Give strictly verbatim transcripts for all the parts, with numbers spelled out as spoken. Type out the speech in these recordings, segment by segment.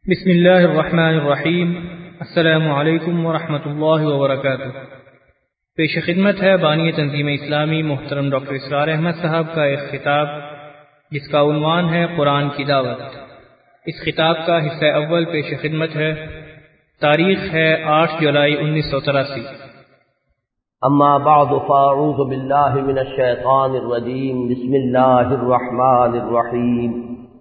بسم اللہ الرحمن الرحیم۔ السلام علیکم ورحمۃ اللہ وبرکاتہ۔ پیش خدمت ہے بانی تنظیم اسلامی محترم ڈاکٹر اسرار احمد صاحب کا ایک خطاب جس کا عنوان ہے قرآن کی دعوت۔ اس خطاب کا حصہ اول پیش خدمت ہے۔ تاریخ ہے آٹھ جولائی انیس سو تراسی۔ اما بعد فاعوذ باللہ من الشیطان الرجیم، بسم اللہ الرحمن الرحیم۔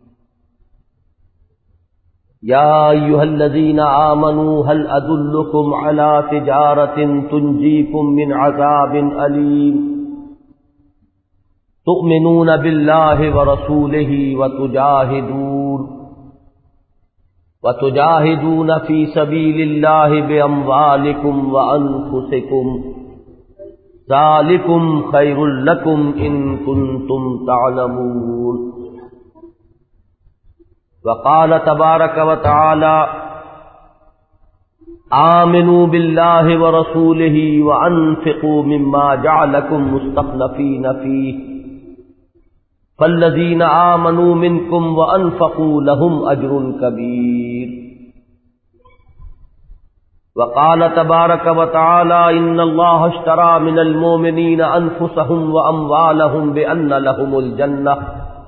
یا ایھا الذین آمنوا هل ادلکم علی تجارۃ تنجیکم من عذاب علیم تؤمنون باللہ ورسولہ وتجاہدون وتجاہدون فی سبیل اللہ باموالکم وانفسکم ذالکم خیر لکم ان کنتم تعلمون۔ وقال تبارک وتعالى آمنوا باللہ ورسولہ وانفقوا مما جعلکم مستخلفین فیہ فالذین آمنوا منکم وانفقوا لهم اجر کبیر۔ وقال تبارک وتعالى ان اللہ اشترى من المؤمنین انفسهم واموالهم بان لهم الجنہ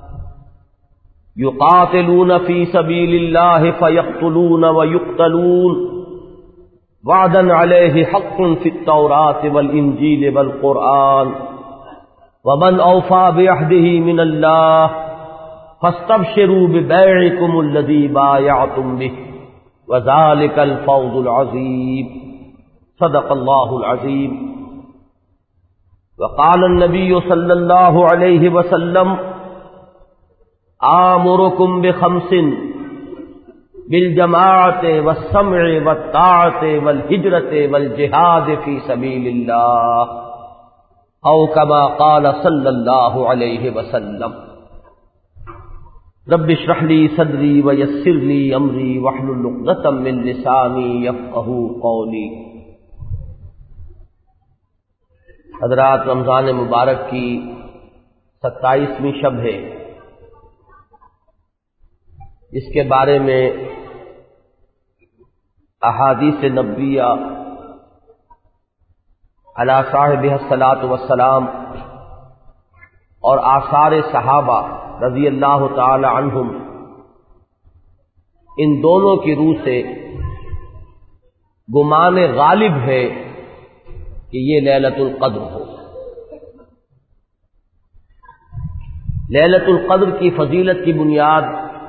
یقاتلون فی سبیل اللہ فیقتلون ویقتلون وعدا علیہ حق فی التوراة والانجیل والقرآن ومن اوفى بعہدہ من اللہ فاستبشروا ببیعکم الذی بایعتم بہ وذلک الفوز العظیم۔ صدق اللہ العظیم۔ وقال النبی صلی اللہ علیہ وسلم آمرکم بخمس بالجماعت والسمع والطاعت والہجرت والجہاد فی سبیل اللہ او کما قال صلی اللہ علیہ وسلم۔ رب اشرح لی صدری ویسر لی امری واحلل عقدۃ من لسانی یفقہوا قولی۔ حضرات، رمضان مبارک کی ستائیسویں شب ہے، اس کے بارے میں احادیث نبویہ علی صاحبہ الصلاۃ والسلام اور آثار صحابہ رضی اللہ تعالی عنہم، ان دونوں کی روح سے گمان غالب ہے کہ یہ لیلۃ القدر ہو۔ لیلۃ القدر کی فضیلت کی بنیاد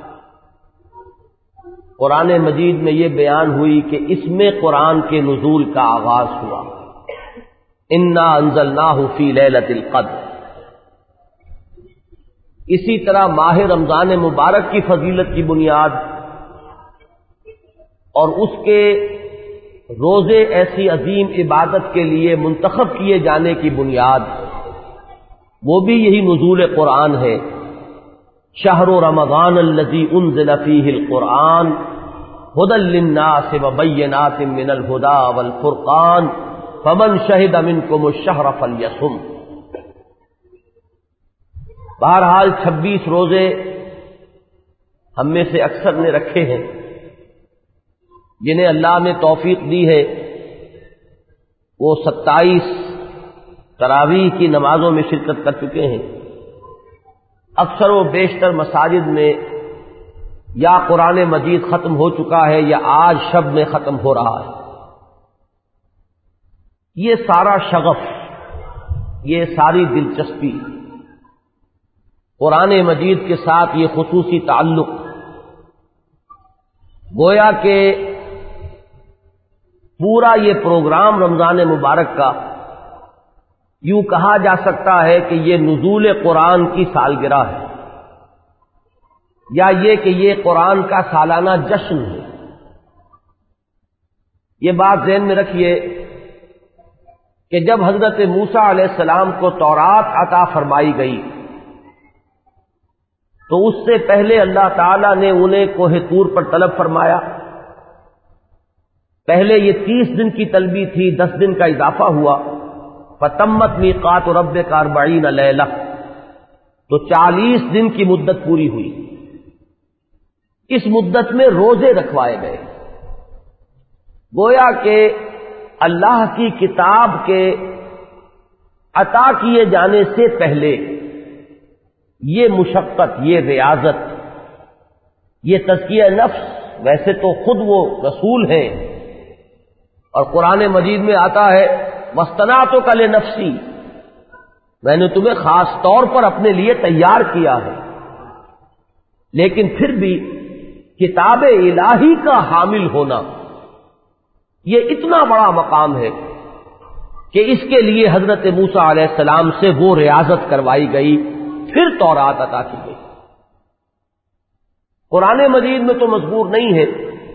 قرآن مجید میں یہ بیان ہوئی کہ اس میں قرآن کے نزول کا آغاز ہوا۔ انا انزلناہ فی لیلۃ القدر۔ اسی طرح ماہ رمضان مبارک کی فضیلت کی بنیاد اور اس کے روزے ایسی عظیم عبادت کے لیے منتخب کیے جانے کی بنیاد وہ بھی یہی نزول قرآن ہے۔ شہر رمضان الذی انزل فیہ القرآن ھدی للناس وبینات من الھدی والفرقان فمن شہد منکم الشہر فلیصم۔ بہرحال چھبیس روزے ہم میں سے اکثر نے رکھے ہیں، جنہیں اللہ نے توفیق دی ہے وہ ستائیس تراویح کی نمازوں میں شرکت کر چکے ہیں۔ اکثر و بیشتر مساجد میں یا قرآن مجید ختم ہو چکا ہے یا آج شب میں ختم ہو رہا ہے۔ یہ سارا شغف، یہ ساری دلچسپی، قرآن مجید کے ساتھ یہ خصوصی تعلق، گویا کہ پورا یہ پروگرام رمضان مبارک کا یوں کہا جا سکتا ہے کہ یہ نزول قرآن کی سالگرہ ہے، یا یہ کہ یہ قرآن کا سالانہ جشن ہے۔ یہ بات ذہن میں رکھیے کہ جب حضرت موسیٰ علیہ السلام کو تورات عطا فرمائی گئی تو اس سے پہلے اللہ تعالیٰ نے انہیں کوہ طور پر طلب فرمایا۔ پہلے یہ تیس دن کی طلبی تھی، دس دن کا اضافہ ہوا، فَتَمَّتْ مِیقَاتُ رَبِّکَ أَرْبَعِینَ لَیلَۃً، تو چالیس دن کی مدت پوری ہوئی۔ اس مدت میں روزے رکھوائے گئے، گویا کہ اللہ کی کتاب کے عطا کیے جانے سے پہلے یہ مشقت، یہ ریاضت، یہ تزکیہ نفس، ویسے تو خود وہ رسول ہیں اور قرآن مجید میں آتا ہے وَاصْطَنَعْتُكَ لِنَفْسِي، میں نے تمہیں خاص طور پر اپنے لیے تیار کیا ہے، لیکن پھر بھی کتاب الہی کا حامل ہونا یہ اتنا بڑا مقام ہے کہ اس کے لیے حضرت موسیٰ علیہ السلام سے وہ ریاضت کروائی گئی، پھر تورات عطا کی گئی۔ قرآن مجید میں تو مذکور نہیں ہے،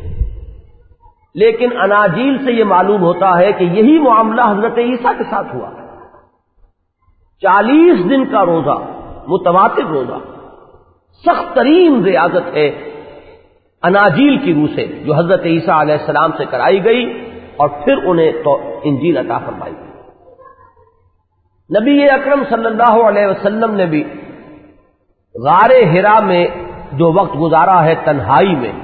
لیکن اناجیل سے یہ معلوم ہوتا ہے کہ یہی معاملہ حضرت عیسیٰ کے ساتھ ہوا۔ چالیس دن کا روزہ، متواتر روزہ، سخت ترین ریاضت ہے اناجیل کی روح سے جو حضرت عیسیٰ علیہ السلام سے کرائی گئی اور پھر انہیں تو انجیل عطا فرمائی گئی۔ نبی اکرم صلی اللہ علیہ وسلم نے بھی غار حرا میں جو وقت گزارا ہے تنہائی میں،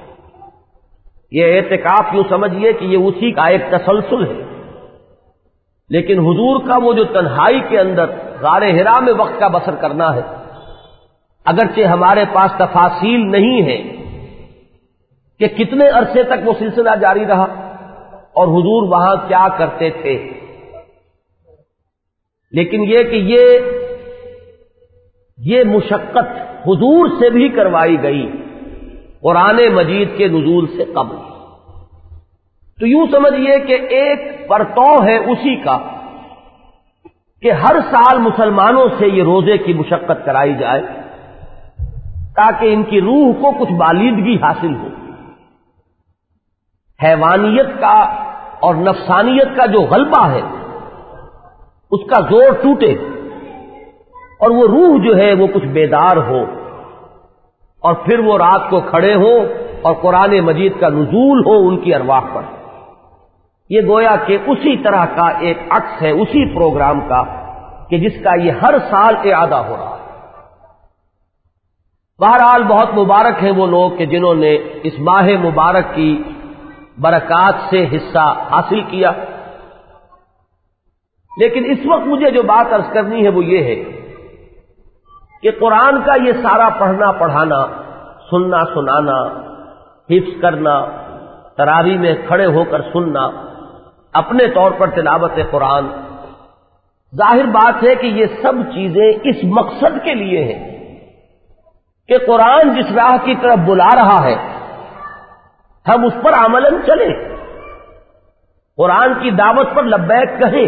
یہ اعتکاف یوں سمجھیے کہ یہ اسی کا ایک تسلسل ہے، لیکن حضور کا وہ جو تنہائی کے اندر غار حرا میں وقت کا بسر کرنا ہے، اگرچہ ہمارے پاس تفاصیل نہیں ہے کہ کتنے عرصے تک وہ سلسلہ جاری رہا اور حضور وہاں کیا کرتے تھے، لیکن یہ کہ یہ یہ مشقت حضور سے بھی کروائی گئی قرآن مجید کے نزول سے قبل۔ تو یوں سمجھیے کہ ایک پرتو ہے اسی کا کہ ہر سال مسلمانوں سے یہ روزے کی مشقت کرائی جائے تاکہ ان کی روح کو کچھ بالیدگی حاصل ہو، حیوانیت کا اور نفسانیت کا جو غلبہ ہے اس کا زور ٹوٹے اور وہ روح جو ہے وہ کچھ بیدار ہو، اور پھر وہ رات کو کھڑے ہوں اور قرآن مجید کا نزول ہو ان کی ارواح پر۔ یہ گویا کہ اسی طرح کا ایک عکس ہے اسی پروگرام کا کہ جس کا یہ ہر سال اعادہ ہو رہا ہے۔ بہرحال بہت مبارک ہیں وہ لوگ کہ جنہوں نے اس ماہ مبارک کی برکات سے حصہ حاصل کیا، لیکن اس وقت مجھے جو بات عرض کرنی ہے وہ یہ ہے کہ قرآن کا یہ سارا پڑھنا پڑھانا، سننا سنانا، حفظ کرنا، تراویح میں کھڑے ہو کر سننا، اپنے طور پر تلاوت قرآن، ظاہر بات ہے کہ یہ سب چیزیں اس مقصد کے لیے ہیں کہ قرآن جس راہ کی طرف بلا رہا ہے ہم اس پر عملاً چلیں، قرآن کی دعوت پر لبیک کہیں۔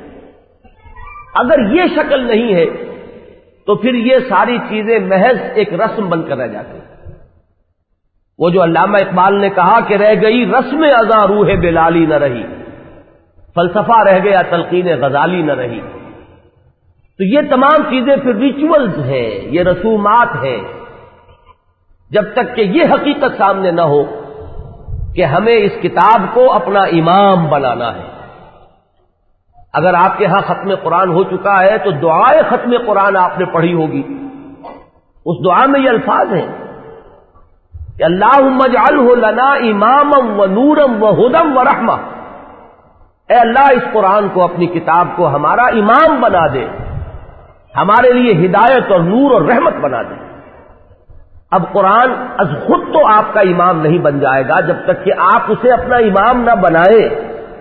اگر یہ شکل نہیں ہے تو پھر یہ ساری چیزیں محض ایک رسم بن کر رہ جاتی ہیں۔ وہ جو علامہ اقبال نے کہا کہ رہ گئی رسم ازاں روح بلالی نہ رہی، فلسفہ رہ گیا تلقین غزالی نہ رہی۔ تو یہ تمام چیزیں پھر ریچولز ہیں، یہ رسومات ہیں، جب تک کہ یہ حقیقت سامنے نہ ہو کہ ہمیں اس کتاب کو اپنا امام بنانا ہے۔ اگر آپ کے ہاں ختم قرآن ہو چکا ہے تو دعائے ختم قرآن آپ نے پڑھی ہوگی، اس دعا میں یہ الفاظ ہیں کہ اللہم اجعلہ لنا اماما و نورا و ہدی و رحمہ، اے اللہ اس قرآن کو، اپنی کتاب کو ہمارا امام بنا دے، ہمارے لیے ہدایت اور نور اور رحمت بنا دے۔ اب قرآن از خود تو آپ کا امام نہیں بن جائے گا جب تک کہ آپ اسے اپنا امام نہ بنائیں۔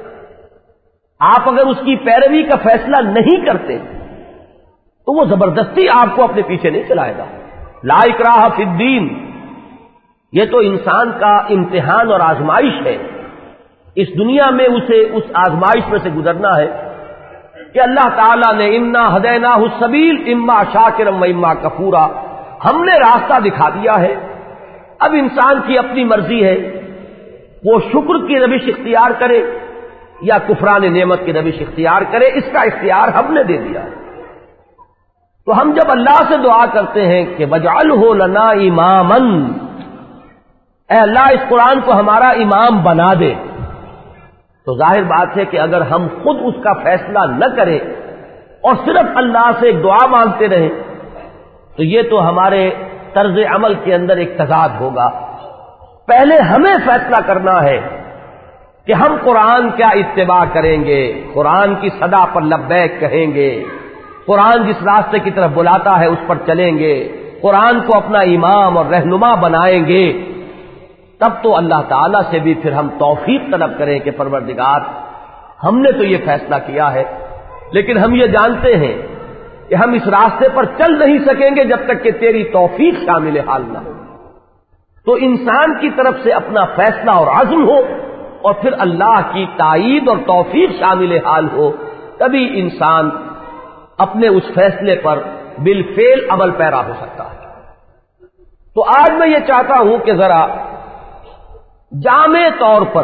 آپ اگر اس کی پیروی کا فیصلہ نہیں کرتے تو وہ زبردستی آپ کو اپنے پیچھے نہیں چلائے گا۔ لا اکراہ فی الدین، یہ تو انسان کا امتحان اور آزمائش ہے، اس دنیا میں اسے اس آزمائش میں سے گزرنا ہے کہ اللہ تعالیٰ نے انا ہدیناہ السبیل اما شاکرا و اما کفورا، ہم نے راستہ دکھا دیا ہے، اب انسان کی اپنی مرضی ہے وہ شکر کی روش اختیار کرے یا کفران نعمت کی روش اختیار کرے، اس کا اختیار ہم نے دے دیا ہے۔ تو ہم جب اللہ سے دعا کرتے ہیں کہ وجعلہ لنا اماما، اے اللہ اس قرآن کو ہمارا امام بنا دے، تو ظاہر بات ہے کہ اگر ہم خود اس کا فیصلہ نہ کریں اور صرف اللہ سے ایک دعا مانگتے رہیں تو یہ تو ہمارے طرز عمل کے اندر ایک تضاد ہوگا۔ پہلے ہمیں فیصلہ کرنا ہے کہ ہم قرآن کیا اتباع کریں گے، قرآن کی صدا پر لبیک کہیں گے، قرآن جس راستے کی طرف بلاتا ہے اس پر چلیں گے، قرآن کو اپنا امام اور رہنما بنائیں گے۔ تب تو اللہ تعالیٰ سے بھی پھر ہم توفیق طلب کریں کہ پروردگار ہم نے تو یہ فیصلہ کیا ہے، لیکن ہم یہ جانتے ہیں کہ ہم اس راستے پر چل نہیں سکیں گے جب تک کہ تیری توفیق شامل حال نہ ہو۔ تو انسان کی طرف سے اپنا فیصلہ اور عزم ہو اور پھر اللہ کی تائید اور توفیق شامل حال ہو، تبھی انسان اپنے اس فیصلے پر بالفعل عمل پیرا ہو سکتا ہے۔ تو آج میں یہ چاہتا ہوں کہ ذرا جامع طور پر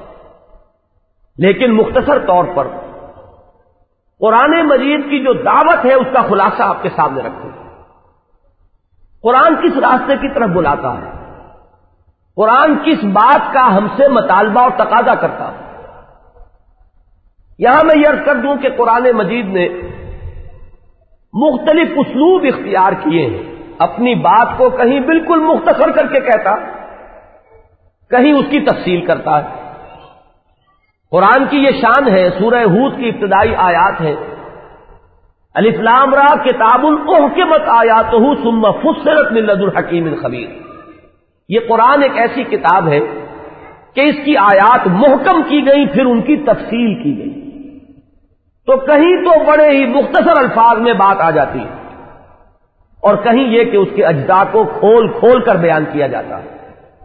لیکن مختصر طور پر قرآن مجید کی جو دعوت ہے اس کا خلاصہ آپ کے سامنے رکھتے ہیں۔ قرآن کس راستے کی طرف بلاتا ہے، قرآن کس بات کا ہم سے مطالبہ اور تقاضا کرتا ہے۔ یہاں میں یہ عرض کر دوں کہ قرآن مجید نے مختلف اسلوب اختیار کیے ہیں، اپنی بات کو کہیں بالکل مختصر کر کے کہتا، کہیں اس کی تفصیل کرتا ہے۔ قرآن کی یہ شان ہے، سورہ ہود کی ابتدائی آیات ہے، الف لام را کتاب احکمت آیاتہ ثم فصلت من لدن حکیم خبیر۔ یہ قرآن ایک ایسی کتاب ہے کہ اس کی آیات محکم کی گئی، پھر ان کی تفصیل کی گئی۔ تو کہیں تو بڑے ہی مختصر الفاظ میں بات آ جاتی ہے، اور کہیں یہ کہ اس کے اجزاء کو کھول کھول کر بیان کیا جاتا ہے۔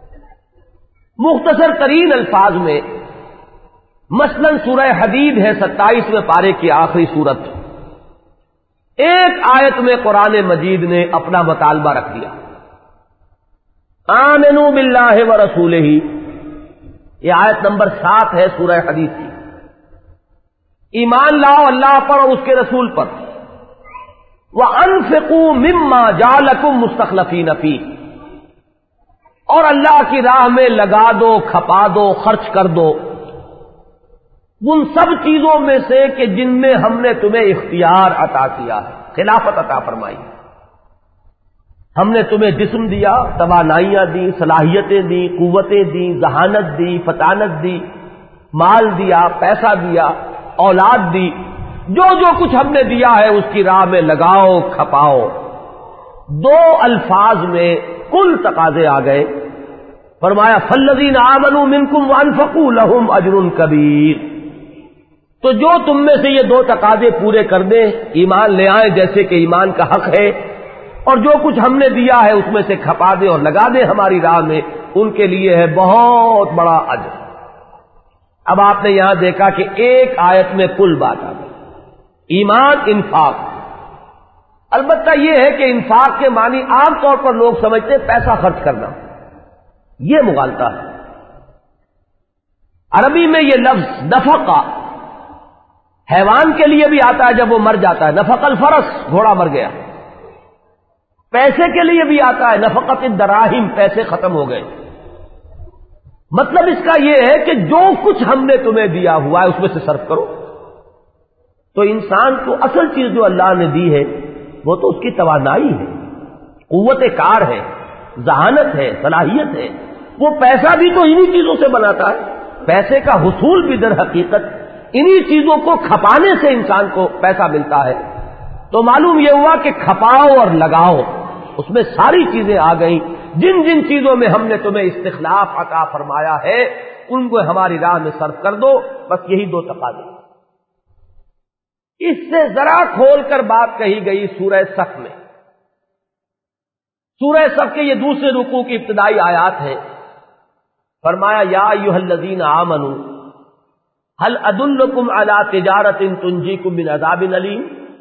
مختصر ترین الفاظ میں مثلا سورہ حدید ہے، ستائیسویں پارے کی آخری سورت، ایک آیت میں قرآن مجید نے اپنا مطالبہ رکھ دیا، آمنوا باللہ ورسولہ۔ یہ آیت نمبر سات ہے سورہ حدید کی۔ ایمان لاؤ اللہ پر اور اس کے رسول پر، وَأَنفِقُوا مِمَّا جَعَلَكُم مُّسْتَخْلَفِينَ فِيهِ، اور اللہ کی راہ میں لگا دو، کھپا دو، خرچ کر دو ان سب چیزوں میں سے کہ جن میں ہم نے تمہیں اختیار عطا کیا ہے، خلافت عطا فرمائی۔ ہم نے تمہیں جسم دیا، توانائیاں دی، صلاحیتیں دی، قوتیں دی، ذہانت دی، فطانت دی، مال دیا، پیسہ دیا، اولاد دی، جو جو کچھ ہم نے دیا ہے اس کی راہ میں لگاؤ، کھپاؤ۔ دو الفاظ میں کل تقاضے آ گئے۔ فرمایا فالذین آمنوا منکم وانفقوا لهم اجر کبیر۔ تو جو تم میں سے یہ دو تقاضے پورے کر دیں، ایمان لے آئیں جیسے کہ ایمان کا حق ہے، اور جو کچھ ہم نے دیا ہے اس میں سے کھپا دیں اور لگا دیں ہماری راہ میں، ان کے لیے ہے بہت بڑا اجر۔ اب آپ نے یہاں دیکھا کہ ایک آیت میں کل بات آ گئی، ایمان، انفاق۔ البتہ یہ ہے کہ انفاق کے معنی عام طور پر لوگ سمجھتے ہیں پیسہ خرچ کرنا، یہ مغالطہ ہے۔ عربی میں یہ لفظ نفقہ حیوان کے لیے بھی آتا ہے جب وہ مر جاتا ہے، نفق الفرس، گھوڑا مر گیا۔ پیسے کے لیے بھی آتا ہے، نفقت الدراہم، پیسے ختم ہو گئے۔ مطلب اس کا یہ ہے کہ جو کچھ ہم نے تمہیں دیا ہوا ہے اس میں سے صرف کرو۔ تو انسان کو اصل چیز جو اللہ نے دی ہے وہ تو اس کی توانائی ہے، قوت کار ہے، ذہانت ہے، صلاحیت ہے۔ وہ پیسہ بھی تو انہی چیزوں سے بناتا ہے، پیسے کا حصول بھی در حقیقت انہی چیزوں کو کھپانے سے انسان کو پیسہ ملتا ہے۔ تو معلوم یہ ہوا کہ کھپاؤ اور لگاؤ، اس میں ساری چیزیں آ گئیں۔ جن جن چیزوں میں ہم نے تمہیں استخلاف عطا فرمایا ہے ان کو ہماری راہ میں صرف کر دو، بس یہی دو تقاضے۔ اس سے ذرا کھول کر بات کہی گئی سورہ صف میں۔ سورہ صف کے یہ دوسرے رکوع کی ابتدائی آیات ہیں۔ فرمایا یا ایھا الذین آمنوا هل ادلکم علی تجارۃ تنجیکم من عذاب الیم۔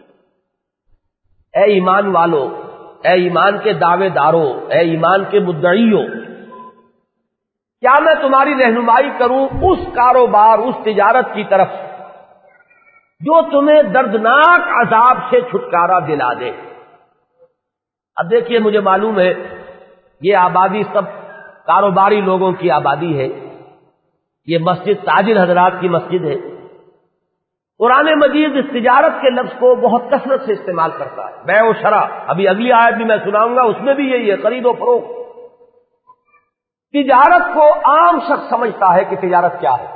اے ایمان والو، اے ایمان کے دعوے داروں، اے ایمان کے مدعیوں، کیا میں تمہاری رہنمائی کروں اس کاروبار، اس تجارت کی طرف جو تمہیں دردناک عذاب سے چھٹکارا دلا دے۔ اب دیکھیے، مجھے معلوم ہے یہ آبادی سب کاروباری لوگوں کی آبادی ہے، یہ مسجد تاجر حضرات کی مسجد ہے۔ قرآن مجید اس تجارت کے لفظ کو بہت کثرت سے استعمال کرتا ہے. بیع و شرع، ابھی اگلی آیت بھی میں سناؤں گا، اس میں بھی یہی ہے، خرید و فروخت. تجارت کو عام شخص سمجھتا ہے کہ تجارت کیا ہے.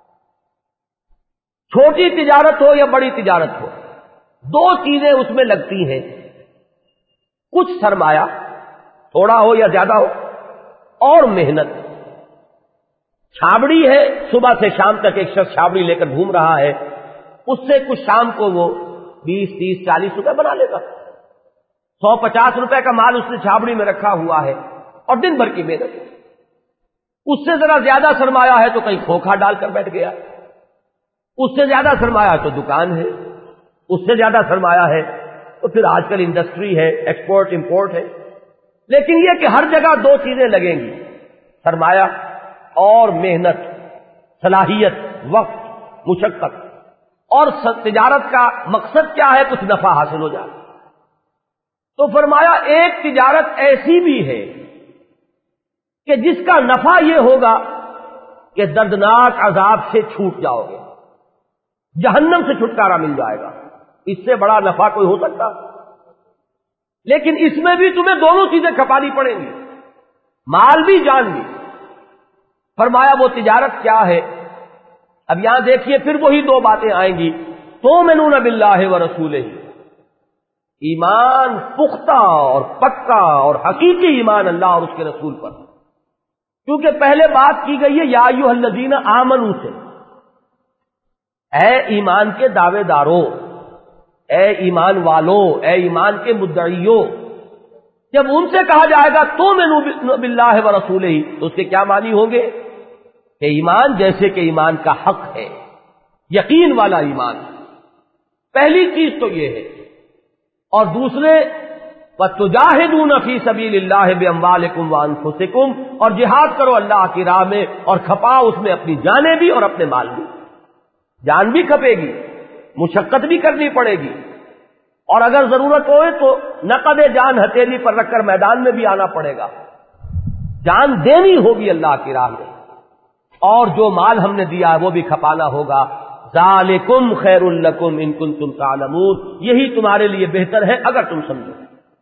چھوٹی تجارت ہو یا بڑی تجارت ہو، دو چیزیں اس میں لگتی ہیں، کچھ سرمایہ تھوڑا ہو یا زیادہ ہو، اور محنت. چھابڑی ہے، صبح سے شام تک ایک شخص چھابڑی لے کر گھوم رہا ہے، اس سے کچھ شام کو وہ بیس تیس چالیس روپے بنا لے گا. سو پچاس روپے کا مال اس نے چھابڑی میں رکھا ہوا ہے اور دن بھر کی محنت. اس سے ذرا زیادہ سرمایہ ہے تو کہیں کھوکھا ڈال کر بیٹھ گیا، اس سے زیادہ سرمایہ تو دکان ہے، اس سے زیادہ سرمایہ ہے تو پھر آج کل انڈسٹری ہے، ایکسپورٹ امپورٹ ہے. لیکن یہ کہ ہر جگہ دو چیزیں لگیں گی، سرمایہ اور محنت، صلاحیت، وقت، مشقت. اور تجارت کا مقصد کیا ہے؟ کچھ نفع حاصل ہو جائے. تو فرمایا ایک تجارت ایسی بھی ہے کہ جس کا نفع یہ ہوگا کہ دردناک عذاب سے چھوٹ جاؤ گے، جہنم سے چھٹکارا مل جائے گا. اس سے بڑا نفع کوئی ہو سکتا؟ لیکن اس میں بھی تمہیں دونوں چیزیں کھپانی پڑیں گی، مال بھی جان بھی. فرمایا وہ تجارت کیا ہے؟ اب یہاں دیکھیے پھر وہی دو باتیں آئیں گی. تؤمنون باللہ ورسولہ، ایمان پختہ اور پکا اور حقیقی ایمان اللہ اور اس کے رسول پر. کیونکہ پہلے بات کی گئی ہے یا ایھا الذین آمنوا سے، اے ایمان کے دعوے داروں، اے ایمان والوں، اے ایمان کے مدعیوں. جب ان سے کہا جائے گا تؤمنوا باللہ ورسولہ، تو اس کے کیا معنی ہوں گے؟ کہ ایمان جیسے کہ ایمان کا حق ہے، یقین والا ایمان. پہلی چیز تو یہ ہے. اور دوسرے وَتُجَاهِدُونَ فِي سَبِيلِ اللَّهِ بِأَمْوَالِكُمْ وَأَنفُسِكُمْ، اور جہاد کرو اللہ کی راہ میں اور کھپاؤ اس میں اپنی جانیں بھی اور اپنے مال بھی. جان بھی کھپے گی، مشقت بھی کرنی پڑے گی، اور اگر ضرورت ہوئے تو نقد جان ہتھیلی پر رکھ کر میدان میں بھی آنا پڑے گا. جان دینی ہوگی اللہ کی راہ میں، اور جو مال ہم نے دیا ہے وہ بھی کھپانا ہوگا. ذالکم خیر لکم ان کنتم تعلمون، یہی تمہارے لیے بہتر ہے اگر تم سمجھو.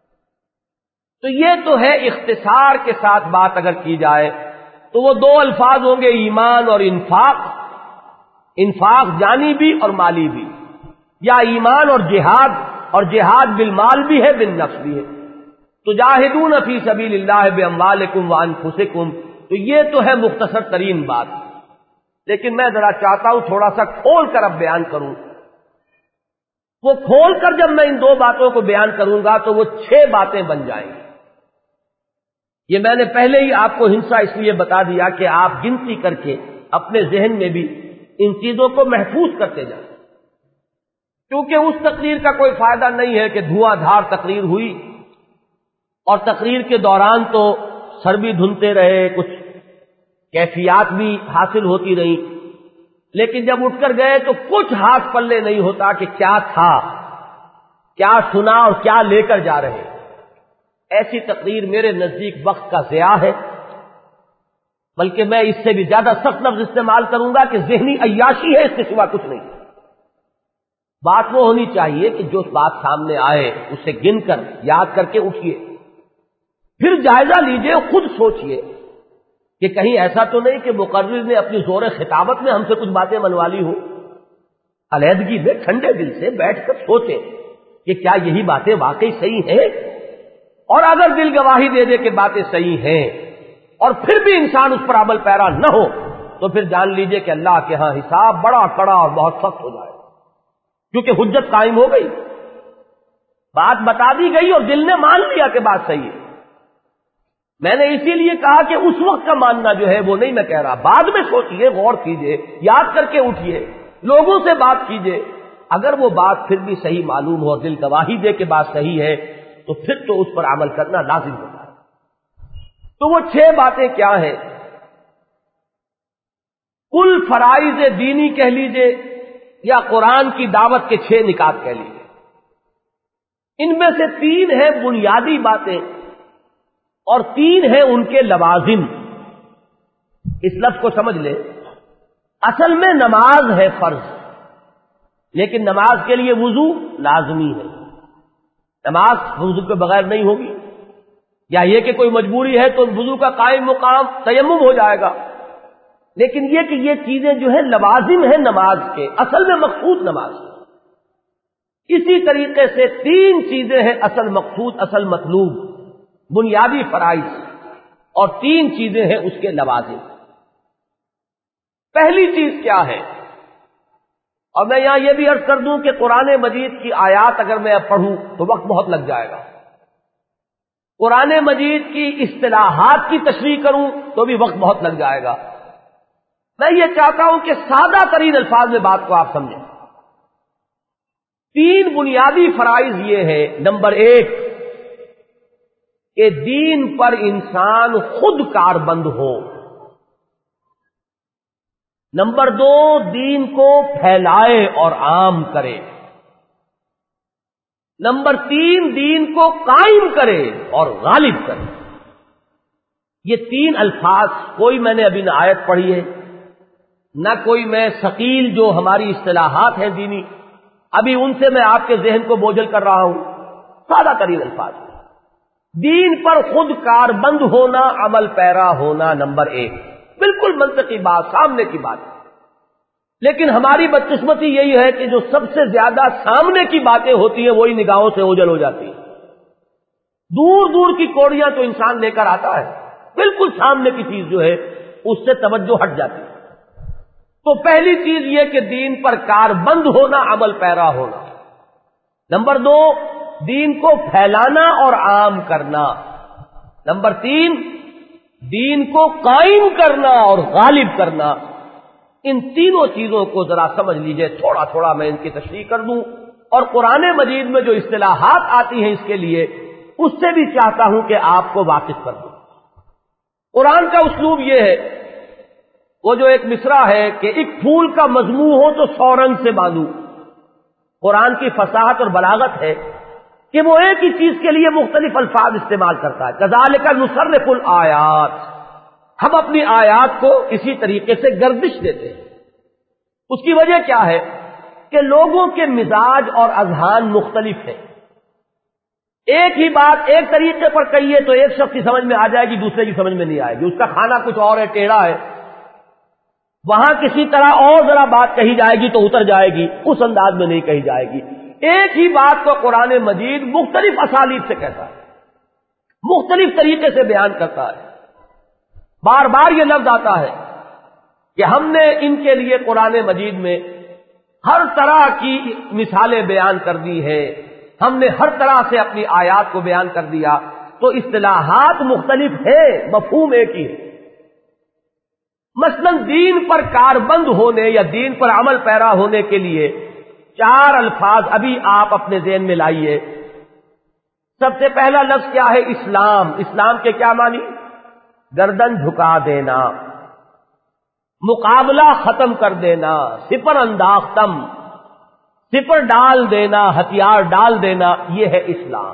تو یہ تو ہے اختصار کے ساتھ بات اگر کی جائے تو وہ دو الفاظ ہوں گے، ایمان اور انفاق. انفاق جانی بھی اور مالی بھی، یا ایمان اور جہاد، اور جہاد بالمال بھی ہے بالنفس بھی ہے. تجاہدون فی سبیل اللہ باموالکم وانفسکم، تو یہ تو ہے مختصر ترین بات. لیکن میں ذرا چاہتا ہوں تھوڑا سا کھول کر اب بیان کروں. وہ کھول کر جب میں ان دو باتوں کو بیان کروں گا تو وہ چھ باتیں بن جائیں گی. یہ میں نے پہلے ہی آپ کو ہنسا اس لیے بتا دیا کہ آپ گنتی کر کے اپنے ذہن میں بھی ان چیزوں کو محفوظ کرتے جائیں، کیونکہ اس تقریر کا کوئی فائدہ نہیں ہے کہ دھواں دھار تقریر ہوئی اور تقریر کے دوران تو سر بھی دھنتے رہے، کچھ کیفیات بھی حاصل ہوتی رہی، لیکن جب اٹھ کر گئے تو کچھ ہاتھ پلے نہیں ہوتا کہ کیا تھا، کیا سنا اور کیا لے کر جا رہے. ایسی تقریر میرے نزدیک وقت کا ضیاع ہے، بلکہ میں اس سے بھی زیادہ سخت لفظ استعمال کروں گا کہ ذہنی عیاشی ہے، اس کے سوا کچھ نہیں. بات وہ ہونی چاہیے کہ جو بات سامنے آئے اسے گن کر یاد کر کے اٹھیے، پھر جائزہ لیجئے، خود سوچئے کہ کہیں ایسا تو نہیں کہ مقرر نے اپنی زور خطابت میں ہم سے کچھ باتیں منوا لی ہو. علیحدگی میں ٹھنڈے دل سے بیٹھ کر سوچیں کہ کیا یہی باتیں واقعی صحیح ہیں، اور اگر دل گواہی دے دے کہ باتیں صحیح ہیں اور پھر بھی انسان اس پر عمل پیرا نہ ہو تو پھر جان لیجئے کہ اللہ کے ہاں حساب بڑا کڑا اور بہت سخت ہو جائے، کیونکہ حجت قائم ہو گئی، بات بتا دی گئی اور دل نے مان لیا کہ بات صحیح ہے. میں نے اسی لیے کہا کہ اس وقت کا ماننا جو ہے وہ نہیں میں کہہ رہا، بعد میں سوچئے، غور کیجئے، یاد کر کے اٹھئے، لوگوں سے بات کیجئے. اگر وہ بات پھر بھی صحیح معلوم ہو، دل گواہی دے کہ بات صحیح ہے، تو پھر تو اس پر عمل کرنا لازم ہوتا ہے. تو وہ چھ باتیں کیا ہیں؟ کل فرائض دینی کہہ لیجئے یا قرآن کی دعوت کے چھ نکات کہہ لیجئے. ان میں سے تین ہیں بنیادی باتیں اور تین ہیں ان کے لوازم. اس لفظ کو سمجھ لیں، اصل میں نماز ہے فرض، لیکن نماز کے لیے وضو لازمی ہے، نماز وضو کے بغیر نہیں ہوگی، یا یہ کہ کوئی مجبوری ہے تو وضو کا قائم مقام تیمم ہو جائے گا، لیکن یہ کہ یہ چیزیں جو ہے لوازم ہیں نماز کے، اصل میں مقصود نماز ہے۔ اسی طریقے سے تین چیزیں ہیں اصل مقصود، اصل مطلوب، بنیادی فرائض، اور تین چیزیں ہیں اس کے لوازم۔ پہلی چیز کیا ہے؟ اور میں یہاں یہ بھی عرض کر دوں کہ قرآن مجید کی آیات اگر میں اب پڑھوں تو وقت بہت لگ جائے گا، قرآن مجید کی اصطلاحات کی تشریح کروں تو بھی وقت بہت لگ جائے گا۔ میں یہ چاہتا ہوں کہ سادہ ترین الفاظ میں بات کو آپ سمجھیں۔ تین بنیادی فرائض یہ ہے، نمبر ایک کہ دین پر انسان خود کاربند ہو، نمبر دو دین کو پھیلائے اور عام کرے، نمبر تین دین کو قائم کرے اور غالب کرے۔ یہ تین الفاظ کوئی میں نے ابھی نہ آیت پڑھی ہے، نہ کوئی میں ثقیل جو ہماری اصطلاحات ہیں دینی، ابھی ان سے میں آپ کے ذہن کو بوجھل کر رہا ہوں، سادہ ترین الفاظ۔ دین پر خود کاربند ہونا، عمل پیرا ہونا، نمبر ایک، بالکل منطقی بات، سامنے کی بات۔ لیکن ہماری بدقسمتی یہی ہے کہ جو سب سے زیادہ سامنے کی باتیں ہوتی ہیں وہی نگاہوں سے اوجھل ہو جاتی ہیں۔ دور دور کی کوڑیاں تو انسان لے کر آتا ہے، بالکل سامنے کی چیز جو ہے اس سے توجہ ہٹ جاتی ہے۔ تو پہلی چیز یہ کہ دین پر کاربند ہونا، عمل پیرا ہونا۔ نمبر دو دین کو پھیلانا اور عام کرنا۔ نمبر تین دین کو قائم کرنا اور غالب کرنا۔ ان تینوں چیزوں کو ذرا سمجھ لیجئے، تھوڑا تھوڑا میں ان کی تشریح کر دوں، اور قرآن مجید میں جو اصطلاحات آتی ہیں اس کے لیے اس سے بھی چاہتا ہوں کہ آپ کو واقف کر دوں۔ قرآن کا اسلوب یہ ہے، وہ جو ایک مصرع ہے کہ ایک پھول کا مضمون ہو تو سو رنگ سے باندھوں۔ قرآن کی فصاحت اور بلاغت ہے کہ وہ ایک ہی چیز کے لیے مختلف الفاظ استعمال کرتا ہے۔ کذالک نصرف الآیات، ہم اپنی آیات کو اسی طریقے سے گردش دیتے ہیں۔ اس کی وجہ کیا ہے کہ لوگوں کے مزاج اور اذہان مختلف ہیں۔ ایک ہی بات ایک طریقے پر کہیے تو ایک شخص کی سمجھ میں آ جائے گی، دوسرے کی سمجھ میں نہیں آئے گی، اس کا کھانا کچھ اور ہے، ٹیڑھا ہے۔ وہاں کسی طرح اور ذرا بات کہی جائے گی تو اتر جائے گی، اس انداز میں نہیں کہی جائے گی۔ ایک ہی بات کو قرآن مجید مختلف اسالیب سے کہتا ہے، مختلف طریقے سے بیان کرتا ہے۔ بار بار یہ لفظ آتا ہے کہ ہم نے ان کے لیے قرآن مجید میں ہر طرح کی مثالیں بیان کر دی ہے، ہم نے ہر طرح سے اپنی آیات کو بیان کر دیا۔ تو اصطلاحات مختلف ہیں، مفہوم ایک ہی ہے۔ مثلا دین پر کاربند ہونے یا دین پر عمل پیرا ہونے کے لیے چار الفاظ ابھی آپ اپنے ذہن میں لائیے۔ سب سے پہلا لفظ کیا ہے؟ اسلام۔ اسلام کے کیا معنی؟ گردن جھکا دینا، مقابلہ ختم کر دینا، سپر انداختم، سپر ڈال دینا، ہتھیار ڈال دینا، یہ ہے اسلام۔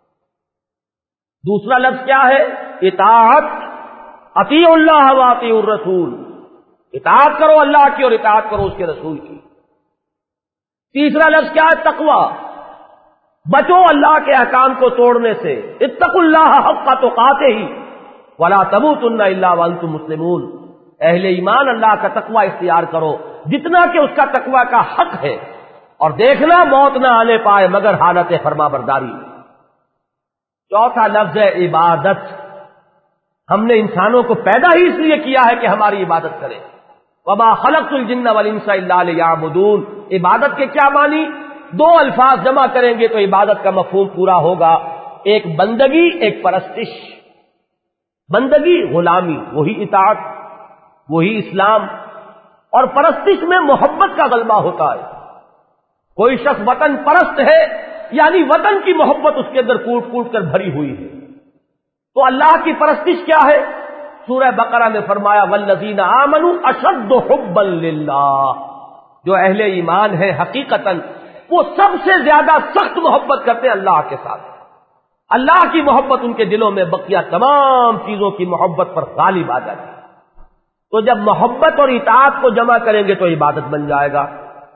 دوسرا لفظ کیا ہے؟ اطاعت، اطیعوا اللہ واطیعوا الرسول، اطاعت کرو اللہ کی اور اطاعت کرو اس کے رسول کی۔ تیسرا لفظ کیا ہے؟ تقوی، بچو اللہ کے احکام کو توڑنے سے، اتقوا اللہ حق تقاتہ ولا تموتن الا وانتم مسلمون، اہل ایمان اللہ کا تقوی اختیار کرو جتنا کہ اس کا تقوی کا حق ہے، اور دیکھنا موت نہ آنے پائے مگر حالت فرما برداری۔ چوتھا لفظ ہے عبادت۔ ہم نے انسانوں کو پیدا ہی اس لیے کیا ہے کہ ہماری عبادت کریں۔ وما خلقت الجن والانس الا لیعبدون۔ عبادت کے کیا معنی؟ دو الفاظ جمع کریں گے تو عبادت کا مفہوم پورا ہوگا، ایک بندگی، ایک پرستش۔ بندگی غلامی، وہی اطاعت، وہی اسلام، اور پرستش میں محبت کا غلبہ ہوتا ہے۔ کوئی شخص وطن پرست ہے یعنی وطن کی محبت اس کے اندر کوٹ کوٹ کر بھری ہوئی ہے۔ تو اللہ کی پرستش کیا ہے؟ سورہ بقرہ میں فرمایا والذین آمنوا اشد حبا للہ، جو اہل ایمان ہیں حقیقتاً وہ سب سے زیادہ سخت محبت کرتے ہیں اللہ کے ساتھ۔ اللہ کی محبت ان کے دلوں میں بقیہ تمام چیزوں کی محبت پر غالب آ جاتی ہے۔ تو جب محبت اور اطاعت کو جمع کریں گے تو عبادت بن جائے گا۔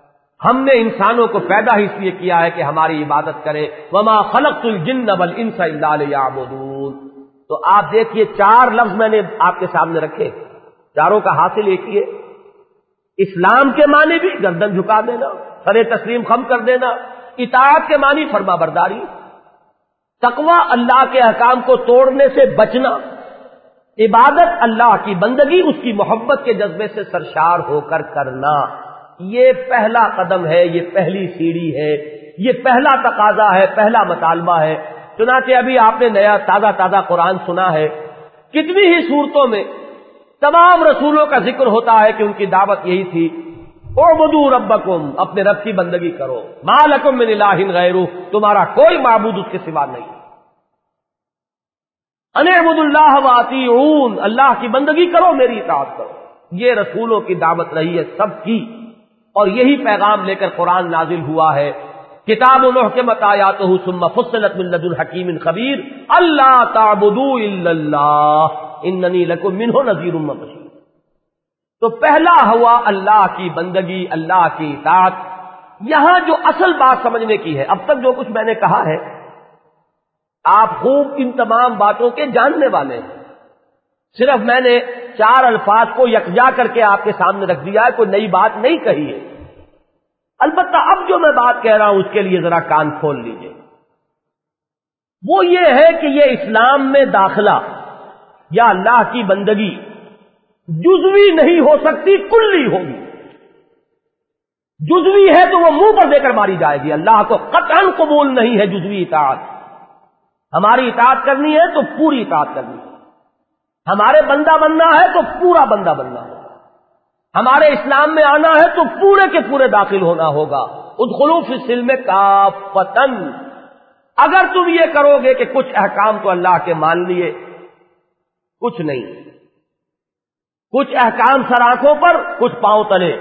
ہم نے انسانوں کو پیدا ہی اس لیے کیا ہے کہ ہماری عبادت کرے، وما خلقت الجن والانس الا لیعبدون۔ تو آپ دیکھیے چار لفظ میں نے آپ کے سامنے رکھے، چاروں کا حاصل ایک ہی ہے۔ اسلام کے معنی بھی گردن جھکا دینا، سر تسلیم خم کر دینا، اطاعت کے معنی فرما برداری، تقوی اللہ کے احکام کو توڑنے سے بچنا، عبادت اللہ کی بندگی اس کی محبت کے جذبے سے سرشار ہو کر کرنا۔ یہ پہلا قدم ہے، یہ پہلی سیڑھی ہے، یہ پہلا تقاضا ہے، پہلا مطالبہ ہے۔ چنانچہ ابھی آپ نے نیا تازہ تازہ قرآن سنا ہے، کتنی ہی صورتوں میں تمام رسولوں کا ذکر ہوتا ہے کہ ان کی دعوت یہی تھی، اعبدوا ربکم، اپنے رب کی بندگی کرو، ما لکم من الہ غیرہ، تمہارا کوئی معبود اس کے سوا نہیں، ان اعبدوا اللہ واطیعون، اللہ کی بندگی کرو، میری اطاعت کرو۔ یہ رسولوں کی دعوت رہی ہے سب کی، اور یہی پیغام لے کر قرآن نازل ہوا ہے۔ کتاب محکمت آیاتہ ثم فصلت من لدن حکیم خبیر اللہ تعبدوا الا اللہ اننی لکم منہ نذیر وبشیر۔ تو پہلا ہوا اللہ کی بندگی، اللہ کی اطاعت۔ یہاں جو اصل بات سمجھنے کی ہے، اب تک جو کچھ میں نے کہا ہے آپ خوب ان تمام باتوں کے جاننے والے ہیں، صرف میں نے چار الفاظ کو یکجا کر کے آپ کے سامنے رکھ دیا ہے، کوئی نئی بات نہیں کہی ہے۔ البتہ اب جو میں بات کہہ رہا ہوں اس کے لیے ذرا کان کھول لیجئے۔ وہ یہ ہے کہ یہ اسلام میں داخلہ یا اللہ کی بندگی جزوی نہیں ہو سکتی، کلی ہوگی۔ جزوی ہے تو وہ منہ پر دے کر ماری جائے گی، اللہ کو قطعاً قبول نہیں ہے جزوی اطاعت۔ ہماری اطاعت کرنی ہے تو پوری اطاعت کرنی ہے، ہمارے بندہ بننا ہے تو پورا بندہ بننا ہے، ہمارے اسلام میں آنا ہے تو پورے کے پورے داخل ہونا ہوگا۔ ادخلوا فی السلم کافۃ۔ اگر تم یہ کرو گے کہ کچھ احکام تو اللہ کے مان لیے، کچھ نہیں، کچھ احکام سر آنکھوں پر، کچھ پاؤں تلے،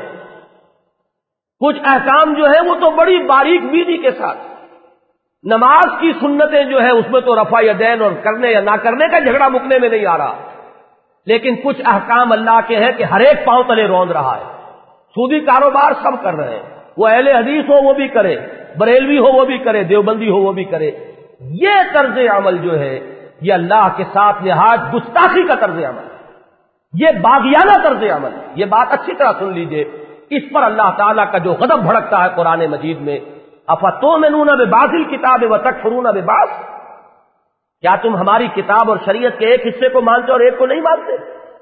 کچھ احکام جو ہے وہ تو بڑی باریک بینی کے ساتھ، نماز کی سنتیں جو ہے اس میں تو رفع یدین اور کرنے یا نہ کرنے کا جھگڑا مکنے میں نہیں آ رہا، لیکن کچھ احکام اللہ کے ہیں کہ ہر ایک پاؤں تلے روند رہا ہے۔ سودی کاروبار سب کر رہے ہیں، وہ اہل حدیث ہو وہ بھی کرے، بریلوی ہو وہ بھی کرے، دیوبندی ہو وہ بھی کرے۔ یہ طرز عمل جو ہے یہ اللہ کے ساتھ نہایت گستاخی کا طرز عمل، یہ باغیانہ طرز عمل۔ یہ بات اچھی طرح سن لیجئے، اس پر اللہ تعالیٰ کا جو غضب بھڑکتا ہے قرآن مجید میں، افتؤمنون ببعض الکتاب وتکفرون ببعض، کیا تم ہماری کتاب اور شریعت کے ایک حصے کو مانتے اور ایک کو نہیں مانتے؟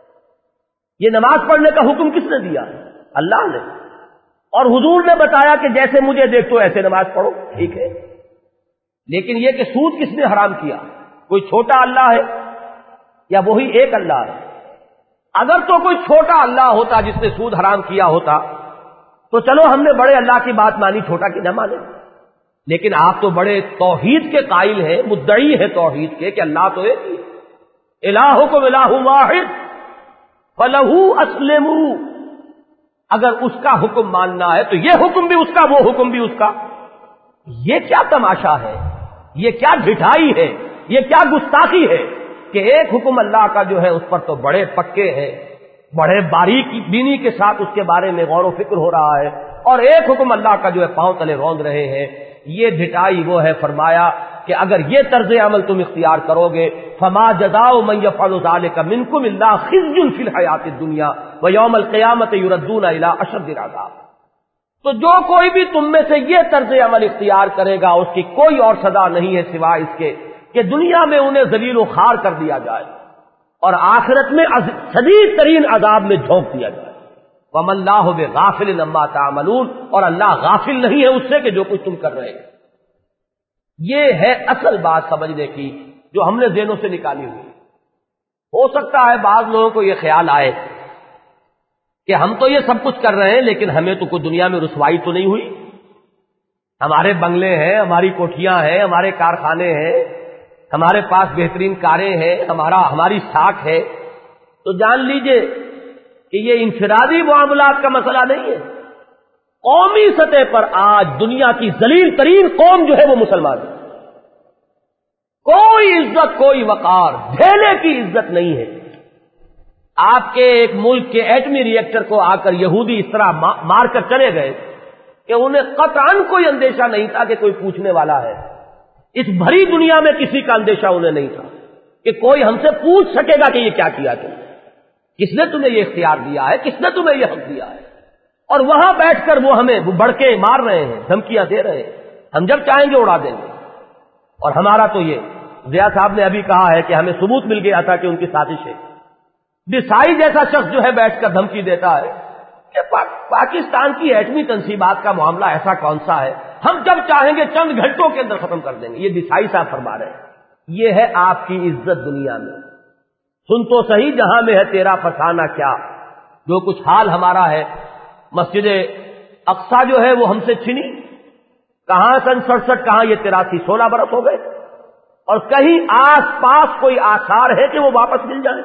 یہ نماز پڑھنے کا حکم کس نے دیا؟ اللہ نے، اور حضور نے بتایا کہ جیسے مجھے دیکھو ایسے نماز پڑھو، ٹھیک ہے، لیکن یہ کہ سود کس نے حرام کیا؟ کوئی چھوٹا اللہ ہے یا وہی ایک اللہ ہے؟ اگر تو کوئی چھوٹا اللہ ہوتا جس نے سود حرام کیا ہوتا تو چلو ہم نے بڑے اللہ کی بات مانی، چھوٹا کی نہ مانے، لیکن آپ تو بڑے توحید کے قائل ہیں، مدعی ہے توحید کے کہ اللہ تو ایک ہی ہے، الہکم الہ واحد فلہ اسلموا۔ اگر اس کا حکم ماننا ہے تو یہ حکم بھی اس کا، وہ حکم بھی اس کا۔ یہ کیا تماشا ہے، یہ کیا ڈھٹائی ہے، یہ کیا گستاخی ہے کہ ایک حکم اللہ کا جو ہے اس پر تو بڑے پکے ہیں، بڑے باریک بینی کے ساتھ اس کے بارے میں غور و فکر ہو رہا ہے، اور ایک حکم اللہ کا جو ہے پاؤں تلے روند رہے ہیں۔ یہ ڈھٹائی وہ ہے، فرمایا کہ اگر یہ طرز عمل تم اختیار کرو گے فما جزاء من يفعل ذلك منكم الا خزي في الحیاۃ الدنیا ویوم القیامۃ یردون الی اشد العذاب۔ تو جو کوئی بھی تم میں سے یہ طرز عمل اختیار کرے گا اس کی کوئی اور سزا نہیں ہے سوائے اس کے کہ دنیا میں انہیں ذلیل و خوار کر دیا جائے اور آخرت میں شدید ترین عذاب میں جھونک دیا جائے۔ وَمَا اللَّهُ بِغَافِلٍ عَمَّا تَعْمَلُونَ، اور اللہ غافل نہیں ہے اس سے کہ جو کچھ تم کر رہے ہیں۔ یہ ہے اصل بات سمجھنے کی جو ہم نے ذہنوں سے نکالی ہوئی۔ ہو سکتا ہے بعض لوگوں کو یہ خیال آئے کہ ہم تو یہ سب کچھ کر رہے ہیں لیکن ہمیں تو کوئی دنیا میں رسوائی تو نہیں ہوئی، ہمارے بنگلے ہیں، ہماری کوٹھیاں ہیں، ہمارے کارخانے ہیں، ہمارے پاس بہترین کاریں ہیں، ہمارا ہماری ساکھ ہے۔ تو جان لیجئے کہ یہ انفرادی معاملات کا مسئلہ نہیں ہے، قومی سطح پر آج دنیا کی ذلیل ترین قوم جو ہے وہ مسلمان ہے۔ کوئی عزت، کوئی وقار، ڈھیلے کی عزت نہیں ہے۔ آپ کے ایک ملک کے ایٹمی ری ایکٹر کو آ کر یہودی اس طرح مار کر چلے گئے کہ انہیں قطعاً کوئی اندیشہ نہیں تھا کہ کوئی پوچھنے والا ہے. اس بھری دنیا میں کسی کا اندیشہ انہیں نہیں تھا کہ کوئی ہم سے پوچھ سکے گا کہ یہ کیا کیا تم نے, کس نے تمہیں یہ اختیار دیا ہے, کس نے تمہیں یہ حق دیا ہے. اور وہاں بیٹھ کر وہ ہمیں بڑکے مار رہے ہیں, دھمکیاں دے رہے ہیں, ہم جب چاہیں گے اڑا دیں گے. اور ہمارا تو یہ ضیاء صاحب نے ابھی کہا ہے کہ ہمیں ثبوت مل گیا تھا کہ ان کی سازش ہے. ڈسائی جیسا شخص جو ہے بیٹھ کر دھمکی دیتا ہے کہ پا... پاکستان کی ایٹمی تنصیبات کا معاملہ ایسا کون سا ہے, ہم جب چاہیں گے چند گھنٹوں کے اندر ختم کر دیں گے. یہ ڈسائی صاحب فرما رہے ہیں. یہ ہے آپ کی عزت دنیا میں. سن تو صحیح جہاں میں ہے تیرا فسانہ کیا, جو کچھ حال ہمارا ہے. مسجد اقصی جو ہے وہ ہم سے چھنی, کہاں سن سڑسٹھ, کہاں یہ تراسی سولہ برس ہو گئے, اور کہیں آس پاس کوئی آثار ہے کہ وہ واپس مل جائیں.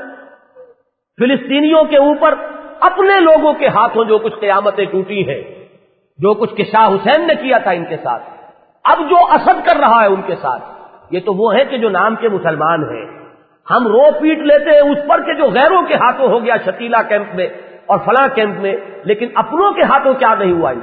فلسطینیوں کے اوپر اپنے لوگوں کے ہاتھوں جو کچھ قیامتیں ٹوٹی ہیں, جو کچھ کہ شاہ حسین نے کیا تھا ان کے ساتھ, اب جو اسد کر رہا ہے ان کے ساتھ, یہ تو وہ ہیں کہ جو نام کے مسلمان ہیں. ہم رو پیٹ لیتے ہیں اس پر کہ جو غیروں کے ہاتھوں ہو گیا شتیلا کیمپ میں اور فلاں کیمپ میں, لیکن اپنوں کے ہاتھوں کیا نہیں ہوا.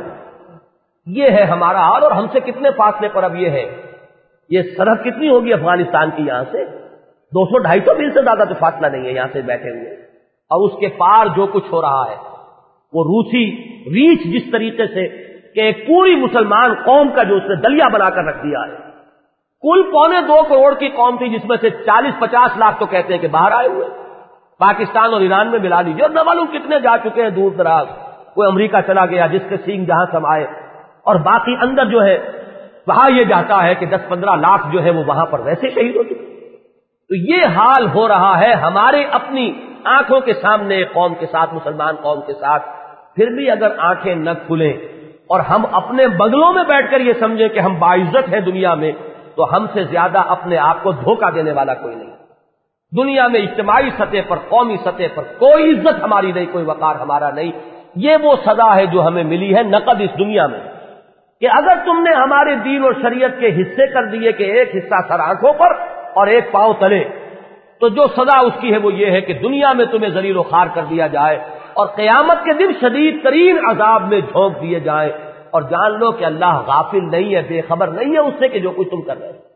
یہ ہے ہمارا حال. اور ہم سے کتنے فاصلے پر اب یہ ہے, یہ سرحد کتنی ہوگی افغانستان کی یہاں سے, دو سو ڈھائی سو میل سے زیادہ تو فاصلہ نہیں ہے یہاں سے بیٹھے ہوئے. اور اس کے پار جو کچھ ہو رہا ہے وہ روسی ریچھ جس طریقے سے کہ ایک پوری مسلمان قوم کا جو اس نے دلیا بنا کر رکھ دیا ہے. کل پونے دو کروڑ کی قوم تھی جس میں سے چالیس پچاس لاکھ تو کہتے ہیں کہ باہر آئے ہوئے, پاکستان اور ایران میں ملا لیجیے, اور نہ معلوم کتنے جا چکے ہیں دور دراز. کوئی امریکہ چلا گیا جس کے سینگ جہاں سمائے, اور باقی اندر جو ہے وہاں یہ جاتا ہے کہ دس پندرہ لاکھ جو ہے وہ وہاں پر ویسے شہید ہو چکے. تو یہ حال ہو رہا ہے ہمارے اپنی آنکھوں کے سامنے قوم کے ساتھ, مسلمان قوم کے ساتھ. پھر بھی اگر آنکھیں نہ کھلیں اور ہم اپنے بنگلوں میں بیٹھ کر یہ سمجھیں کہ ہم باعزت ہیں دنیا میں, تو ہم سے زیادہ اپنے آپ کو دھوکہ دینے والا کوئی نہیں. دنیا میں اجتماعی سطح پر, قومی سطح پر کوئی عزت ہماری نہیں, کوئی وقار ہمارا نہیں. یہ وہ سزا ہے جو ہمیں ملی ہے نقد اس دنیا میں, کہ اگر تم نے ہمارے دین اور شریعت کے حصے کر دیے کہ ایک حصہ سر آنکھوں پر اور ایک پاؤں تلے, تو جو سزا اس کی ہے وہ یہ ہے کہ دنیا میں تمہیں ذلیل و خوار کر دیا جائے اور قیامت کے دن شدید ترین عذاب میں جھونک دیے جائیں. اور جان لو کہ اللہ غافل نہیں ہے, بے خبر نہیں ہے اس سے کہ جو کچھ تم کر رہے ہو.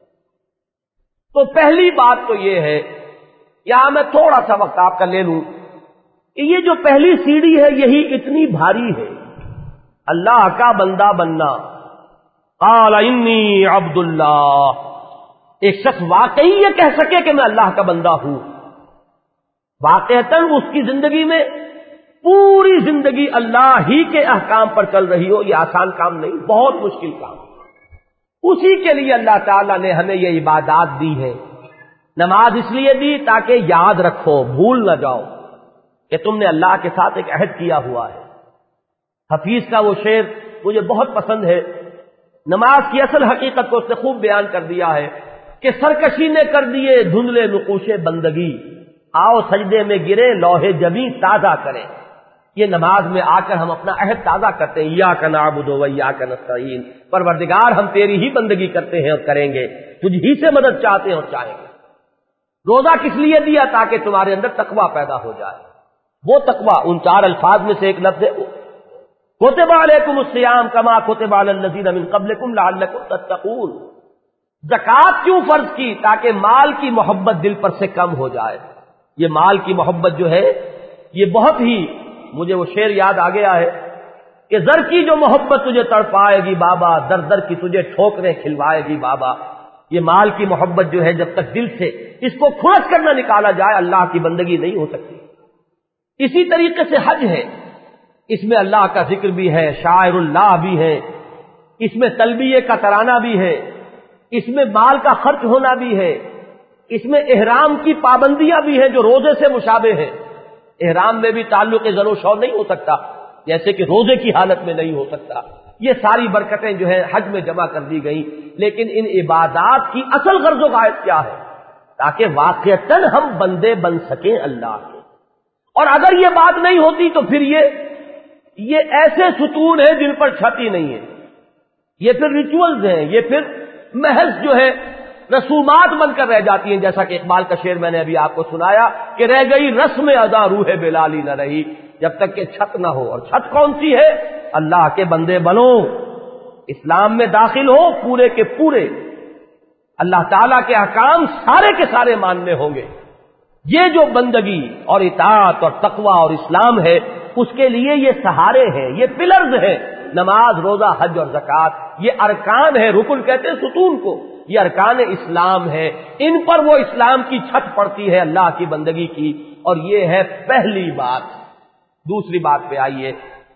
تو پہلی بات تو یہ ہے, یہاں میں تھوڑا سا وقت آپ کا لے لوں, کہ یہ جو پہلی سیڑھی ہے یہی اتنی بھاری ہے, اللہ کا بندہ بننا. قال انی عبد اللہ, ایک شخص واقعی یہ کہہ سکے کہ میں اللہ کا بندہ ہوں, واقعتاً اس کی زندگی میں پوری زندگی اللہ ہی کے احکام پر چل رہی ہو, یہ آسان کام نہیں, بہت مشکل کام. اسی کے لیے اللہ تعالیٰ نے ہمیں یہ عبادات دی ہے. نماز اس لیے دی تاکہ یاد رکھو, بھول نہ جاؤ کہ تم نے اللہ کے ساتھ ایک عہد کیا ہوا ہے. حفیظ کا وہ شعر مجھے بہت پسند ہے, نماز کی اصل حقیقت کو اس نے خوب بیان کر دیا ہے کہ سرکشی نے کر دیے دھندلے نقوش بندگی, آؤ سجدے میں گرے لوہے جبیں تازہ کریں. یہ نماز میں آ کر ہم اپنا عہد تازہ کرتے ہیں, ایاک نعبد و ایاک نستعین, پروردگار ہم تیری ہی بندگی کرتے ہیں اور کریں گے, تجھ ہی سے مدد چاہتے ہیں اور چاہیں گے. روزہ کس لیے دیا؟ تاکہ تمہارے اندر تقویٰ پیدا ہو جائے. وہ تقویٰ ان چار الفاظ میں سے ایک لفظ ہے کتب علیکم الصیام کما کتب علی الذین من قبلکم لعلکم تتقون. زکوٰۃ کیوں فرض کی؟ تاکہ مال کی محبت دل پر سے کم ہو جائے. یہ مال کی محبت جو ہے یہ بہت ہی, مجھے وہ شعر یاد آ گیا ہے کہ زر کی جو محبت تجھے تڑپائے گی بابا, در در کی تجھے ٹھوکریں کھلوائے گی بابا. یہ مال کی محبت جو ہے جب تک دل سے اس کو کھرچ کر نہ نکالا جائے اللہ کی بندگی نہیں ہو سکتی. اسی طریقے سے حج ہے, اس میں اللہ کا ذکر بھی ہے, شاعر اللہ بھی ہے, اس میں تلبیہ کا ترانہ بھی ہے, اس میں مال کا خرچ ہونا بھی ہے, اس میں احرام کی پابندیاں بھی ہیں جو روزے سے مشابہ ہیں. احرام میں بھی تعلق زر و شور نہیں ہو سکتا جیسے کہ روزے کی حالت میں نہیں ہو سکتا. یہ ساری برکتیں جو ہے حج میں جمع کر دی گئی. لیکن ان عبادات کی اصل غرض و غایت کیا ہے؟ تاکہ واقعتاً ہم بندے بن سکیں اللہ کے. اور اگر یہ بات نہیں ہوتی تو پھر یہ یہ ایسے ستون ہیں جن پر چھت ہی نہیں ہے. یہ پھر ریچولز ہیں, یہ پھر محض جو ہے رسومات بن کر رہ جاتی ہیں. جیسا کہ اقبال کا شعر میں نے ابھی آپ کو سنایا کہ رہ گئی رسم ادا روح بلالی نہ رہی, جب تک کہ چھت نہ ہو. اور چھت کون سی ہے؟ اللہ کے بندے بنو, اسلام میں داخل ہو پورے کے پورے اللہ تعالیٰ کے احکام سارے کے سارے ماننے ہوں گے. یہ جو بندگی اور اطاعت اور تقوی اور اسلام ہے اس کے لیے یہ سہارے ہیں، یہ پلرز ہیں. نماز، روزہ، حج اور زکوٰۃ یہ ارکان ہے، رکن کہتے ہیں ستون کو، یہ ارکان اسلام ہے. ان پر وہ اسلام کی چھت پڑتی ہے اللہ کی بندگی کی. اور یہ ہے پہلی بات. دوسری بات پہ آئیے.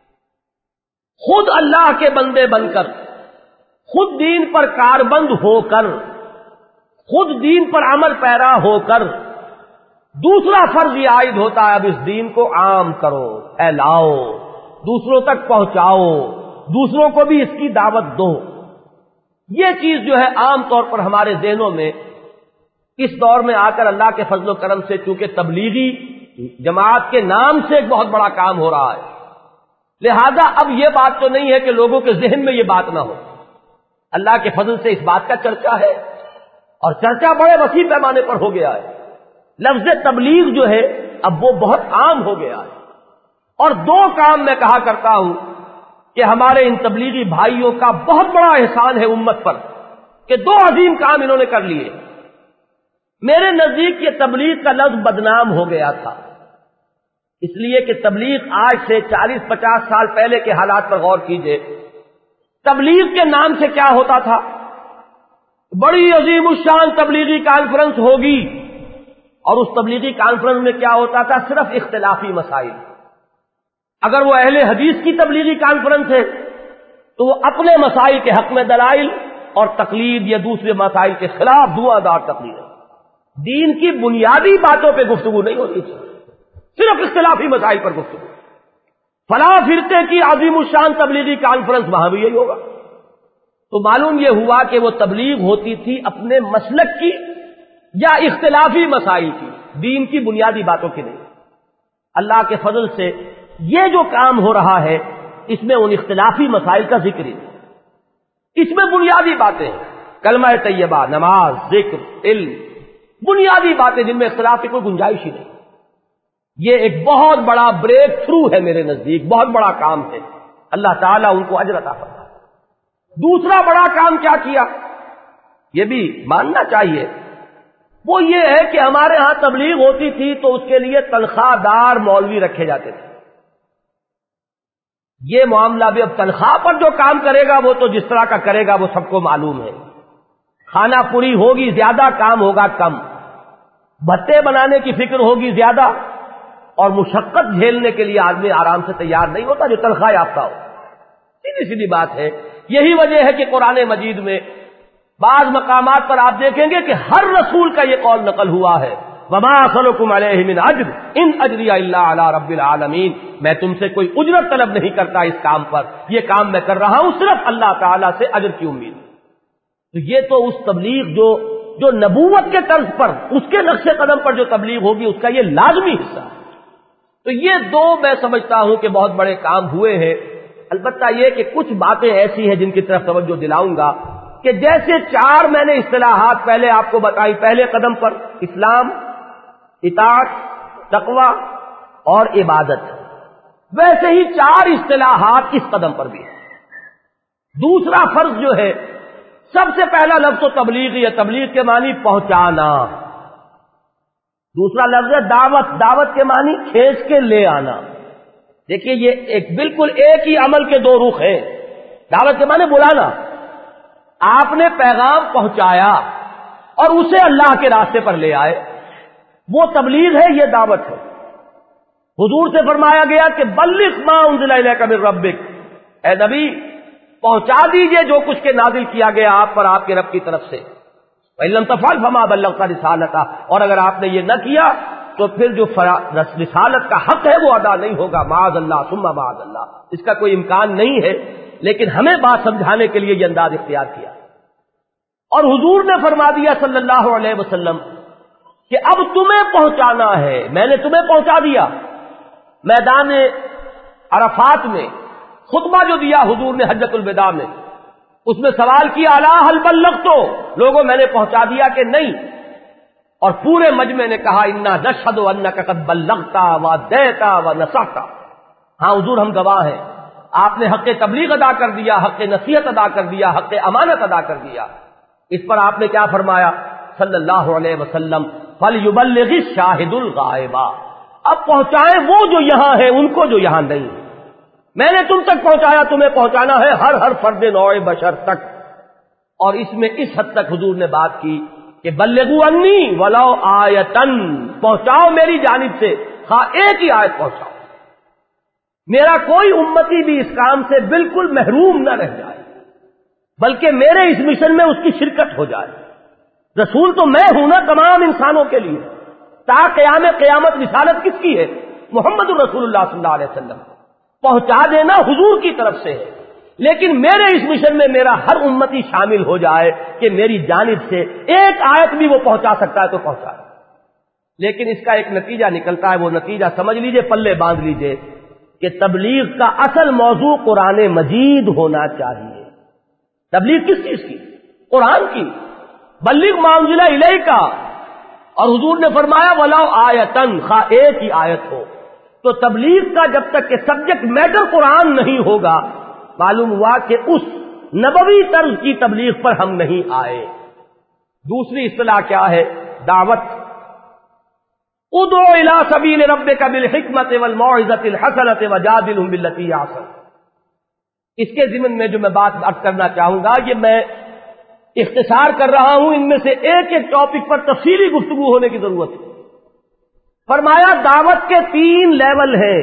خود اللہ کے بندے بن کر، خود دین پر کاربند ہو کر، خود دین پر عمل پیرا ہو کر دوسرا فرض یہ عائد ہوتا ہے اب اس دین کو عام کرو، پھیلاؤ، دوسروں تک پہنچاؤ، دوسروں کو بھی اس کی دعوت دو. یہ چیز جو ہے عام طور پر ہمارے ذہنوں میں اس دور میں آ کر اللہ کے فضل و کرم سے چونکہ تبلیغی جماعت کے نام سے ایک بہت بڑا کام ہو رہا ہے، لہذا اب یہ بات تو نہیں ہے کہ لوگوں کے ذہن میں یہ بات نہ ہو. اللہ کے فضل سے اس بات کا چرچا ہے اور چرچا بڑے وسیع پیمانے پر ہو گیا ہے. لفظ تبلیغ جو ہے اب وہ بہت عام ہو گیا ہے. اور دو کام میں کہا کرتا ہوں کہ ہمارے ان تبلیغی بھائیوں کا بہت بڑا احسان ہے امت پر کہ دو عظیم کام انہوں نے کر لیے. میرے نزدیک یہ تبلیغ کا لفظ بدنام ہو گیا تھا، اس لیے کہ تبلیغ آج سے چالیس پچاس سال پہلے کے حالات پر غور کیجئے. تبلیغ کے نام سے کیا ہوتا تھا؟ بڑی عظیم الشان تبلیغی کانفرنس ہوگی، اور اس تبلیغی کانفرنس میں کیا ہوتا تھا؟ صرف اختلافی مسائل. اگر وہ اہل حدیث کی تبلیغی کانفرنس ہے تو وہ اپنے مسائل کے حق میں دلائل اور تقلید یا دوسرے مسائل کے خلاف دھواں دار تقریر ہے. دین کی بنیادی باتوں پہ گفتگو نہیں ہوتی تھی، صرف اختلافی مسائل پر گفتگو. فلاں فرقے کی عظیم الشان تبلیغی کانفرنس، وہاں بھی یہی ہوگا. تو معلوم یہ ہوا کہ وہ تبلیغ ہوتی تھی اپنے مسلک کی یا اختلافی مسائل کی، دین کی بنیادی باتوں کی نہیں. اللہ کے فضل سے یہ جو کام ہو رہا ہے اس میں ان اختلافی مسائل کا ذکر ہی نہیں، اس میں بنیادی باتیں ہیں. کلمہ طیبہ، نماز، ذکر، علم، بنیادی باتیں جن میں اختلاف کی کوئی گنجائش ہی نہیں. یہ ایک بہت بڑا بریک تھرو ہے میرے نزدیک، بہت بڑا کام ہے. اللہ تعالیٰ ان کو اجر عطا فرمائے. دوسرا بڑا کام کیا کیا یہ بھی ماننا چاہیے، وہ یہ ہے کہ ہمارے ہاں تبلیغ ہوتی تھی تو اس کے لیے تنخواہ دار مولوی رکھے جاتے تھے. یہ معاملہ بھی اب تنخواہ پر جو کام کرے گا وہ تو جس طرح کا کرے گا وہ سب کو معلوم ہے. کھانا پوری ہوگی زیادہ، کام ہوگا کم. بھتے بنانے کی فکر ہوگی زیادہ، اور مشقت جھیلنے کے لیے آدمی آرام سے تیار نہیں ہوتا جو تنخواہ یافتہ ہو. سیدھی سیدھی بات ہے. یہی وجہ ہے کہ قرآن مجید میں بعض مقامات پر آپ دیکھیں گے کہ ہر رسول کا یہ قول نقل ہوا ہے، وما اسألکم علیہ من اجر ان اجری الا علی رب العالمین. میں تم سے کوئی اجرت طلب نہیں کرتا اس کام پر، یہ کام میں کر رہا ہوں صرف اللہ تعالیٰ سے اجر کی امید. تو یہ تو اس تبلیغ جو جو نبوت کے طرز پر، اس کے نقش قدم پر جو تبلیغ ہوگی اس کا یہ لازمی حصہ ہے. تو یہ دو میں سمجھتا ہوں کہ بہت بڑے کام ہوئے ہیں. البتہ یہ کہ کچھ باتیں ایسی ہیں جن کی طرف توجہ دلاؤں گا کہ جیسے چار میں نے اصطلاحات پہلے آپ کو بتائی پہلے قدم پر، اسلام، اطاعت، تقوی اور عبادت، ویسے ہی چار اصطلاحات اس قدم پر بھی ہے. دوسرا فرض جو ہے، سب سے پہلا لفظ تو تبلیغ یا تبلیغ کے معنی پہنچانا. دوسرا لفظ ہے دعوت، دعوت کے معنی کھینچ کے لے آنا. دیکھیے یہ ایک بالکل ایک ہی عمل کے دو رخ ہیں. دعوت کے معنی بلانا، آپ نے پیغام پہنچایا اور اسے اللہ کے راستے پر لے آئے، وہ تبلیغ ہے، یہ دعوت ہے. حضور سے فرمایا گیا کہ بلغ ما انزل الیک من ربک، اے نبی پہنچا دیجئے جو کچھ کے نازل کیا گیا آپ پر آپ کے رب کی طرف سے. وَإِن لَّمْ تَفْعَلْ فَمَا بَلَّغْتَ رِسَالَتَهُ، اور اگر آپ نے یہ نہ کیا تو پھر جو رسالت کا حق ہے وہ ادا نہیں ہوگا. معاذ اللہ ثم معاذ اللہ، اس کا کوئی امکان نہیں ہے، لیکن ہمیں بات سمجھانے کے لیے یہ انداز اختیار کیا. اور حضور نے فرما دیا صلی اللہ علیہ وسلم کہ اب تمہیں پہنچانا ہے، میں نے تمہیں پہنچا دیا. میدان عرفات میں خطبہ جو دیا حضور نے حجۃ الوداع میں، اس میں سوال کیا الا هل بلغت، لوگوں میں نے پہنچا دیا کہ نہیں؟ اور پورے مجمع نے کہا انا نشهد انک قد بلغت وادیت ونصحت. ہاں حضور ہم گواہ ہیں، آپ نے حق تبلیغ ادا کر دیا، حق نصیحت ادا کر دیا، حق امانت ادا کر دیا۔ اس پر آپ نے کیا فرمایا صلی اللہ علیہ وسلم، فَلْيُبَلِّغِ الشَّاهِدُ الْغَائِبَ، اب پہنچائیں وہ جو یہاں ہے ان کو جو یہاں نہیں۔ میں نے تم تک پہنچایا، تمہیں پہنچانا ہے ہر ہر فرد نوع بشر تک۔ اور اس میں اس حد تک حضور نے بات کی کہ بلغوا انی ولو آیتن، پہنچاؤ میری جانب سے خواہ ایک ہی آیت پہنچاؤ، میرا کوئی امتی بھی اس کام سے بالکل محروم نہ رہ جائے، بلکہ میرے اس مشن میں اس کی شرکت ہو جائے۔ رسول تو میں ہوں نا تمام انسانوں کے لیے، تا قیام قیامت رسالت کس کی ہے؟ محمد الرسول اللہ صلی اللہ علیہ وسلم۔ پہنچا دینا حضور کی طرف سے ہے، لیکن میرے اس مشن میں میرا ہر امتی شامل ہو جائے کہ میری جانب سے ایک آیت بھی وہ پہنچا سکتا ہے تو پہنچا۔ لیکن اس کا ایک نتیجہ نکلتا ہے، وہ نتیجہ سمجھ لیجئے، پلے باندھ لیجئے کہ تبلیغ کا اصل موضوع قرآن مجید ہونا چاہیے۔ تبلیغ کس چیز کی؟ قرآن کی۔ بلغ ما انزل الیک، اور حضور نے فرمایا ولو آیتن، خواہ ایک ہی آیت ہو۔ تو تبلیغ کا جب تک کہ سبجیکٹ میٹر قرآن نہیں ہوگا، معلوم ہوا کہ اس نبوی طرز کی تبلیغ پر ہم نہیں آئے۔ دوسری اصطلاح کیا ہے؟ دعوت۔ ادعو الی سبیل ربک بالحکمت والموعظۃ الحسنۃ وجادلھم باللتی ہی احسن۔ اس کے ضمن میں جو میں بات عرض کرنا چاہوں گا، یہ میں اختصار کر رہا ہوں، ان میں سے ایک ایک ٹاپک پر تفصیلی گفتگو ہونے کی ضرورت ہے۔ فرمایا دعوت کے تین لیول ہیں،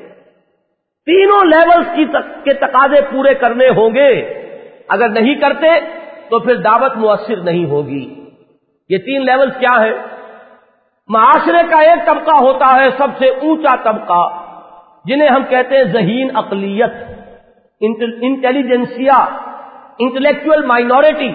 تینوں لیولز کی تق... کے تقاضے پورے کرنے ہوں گے، اگر نہیں کرتے تو پھر دعوت مؤثر نہیں ہوگی۔ یہ تین لیولز کیا ہیں؟ معاشرے کا ایک طبقہ ہوتا ہے سب سے اونچا طبقہ، جنہیں ہم کہتے ہیں ذہین اقلیت، انٹیلیجنسیا، انٹلیکچوئل مائنورٹی۔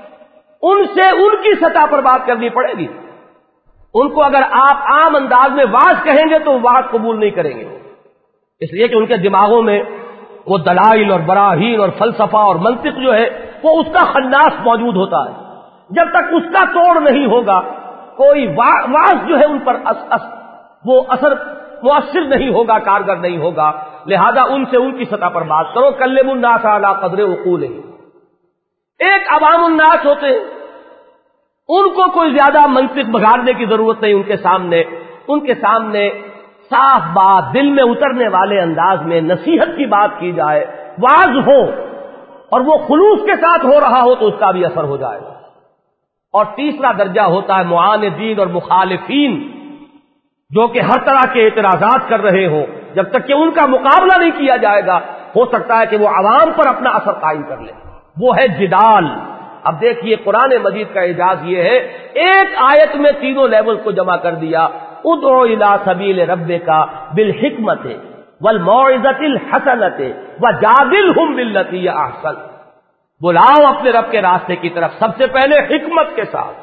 ان سے ان کی سطح پر بات کرنی پڑے گی۔ ان کو اگر آپ عام انداز میں واعظ کہیں گے تو واعظ قبول نہیں کریں گے، اس لیے کہ ان کے دماغوں میں وہ دلائل اور براہین اور فلسفہ اور منطق جو ہے وہ اس کا خناس موجود ہوتا ہے۔ جب تک اس کا توڑ نہیں ہوگا، کوئی واعظ جو ہے ان پر اس اس وہ اثر مؤثر نہیں ہوگا، کارگر نہیں ہوگا۔ لہذا ان سے ان کی سطح پر بات کرو۔ کلم الناس علی قدر عقولہم۔ ایک عوام الناس ہوتے ہیں، ان کو کوئی زیادہ منطق بگاڑنے کی ضرورت نہیں، ان کے سامنے ان کے سامنے صاف بات، دل میں اترنے والے انداز میں نصیحت کی بات کی جائے، واعظ ہو اور وہ خلوص کے ساتھ ہو رہا ہو تو اس کا بھی اثر ہو جائے گا۔ اور تیسرا درجہ ہوتا ہے معاندین اور مخالفین، جو کہ ہر طرح کے اعتراضات کر رہے ہوں، جب تک کہ ان کا مقابلہ نہیں کیا جائے گا ہو سکتا ہے کہ وہ عوام پر اپنا اثر قائم کر لے، وہ ہے جدال۔ اب دیکھیے قرآن مجید کا اعجاز یہ ہے، ایک آیت میں تینوں لیول کو جمع کر دیا۔ ادعو الی سبیل ربک بالحکمت والموعظۃ الحسنۃ وجادلھم باللتی ہی احسن۔ بلاؤ اپنے رب کے راستے کی طرف سب سے پہلے حکمت کے ساتھ۔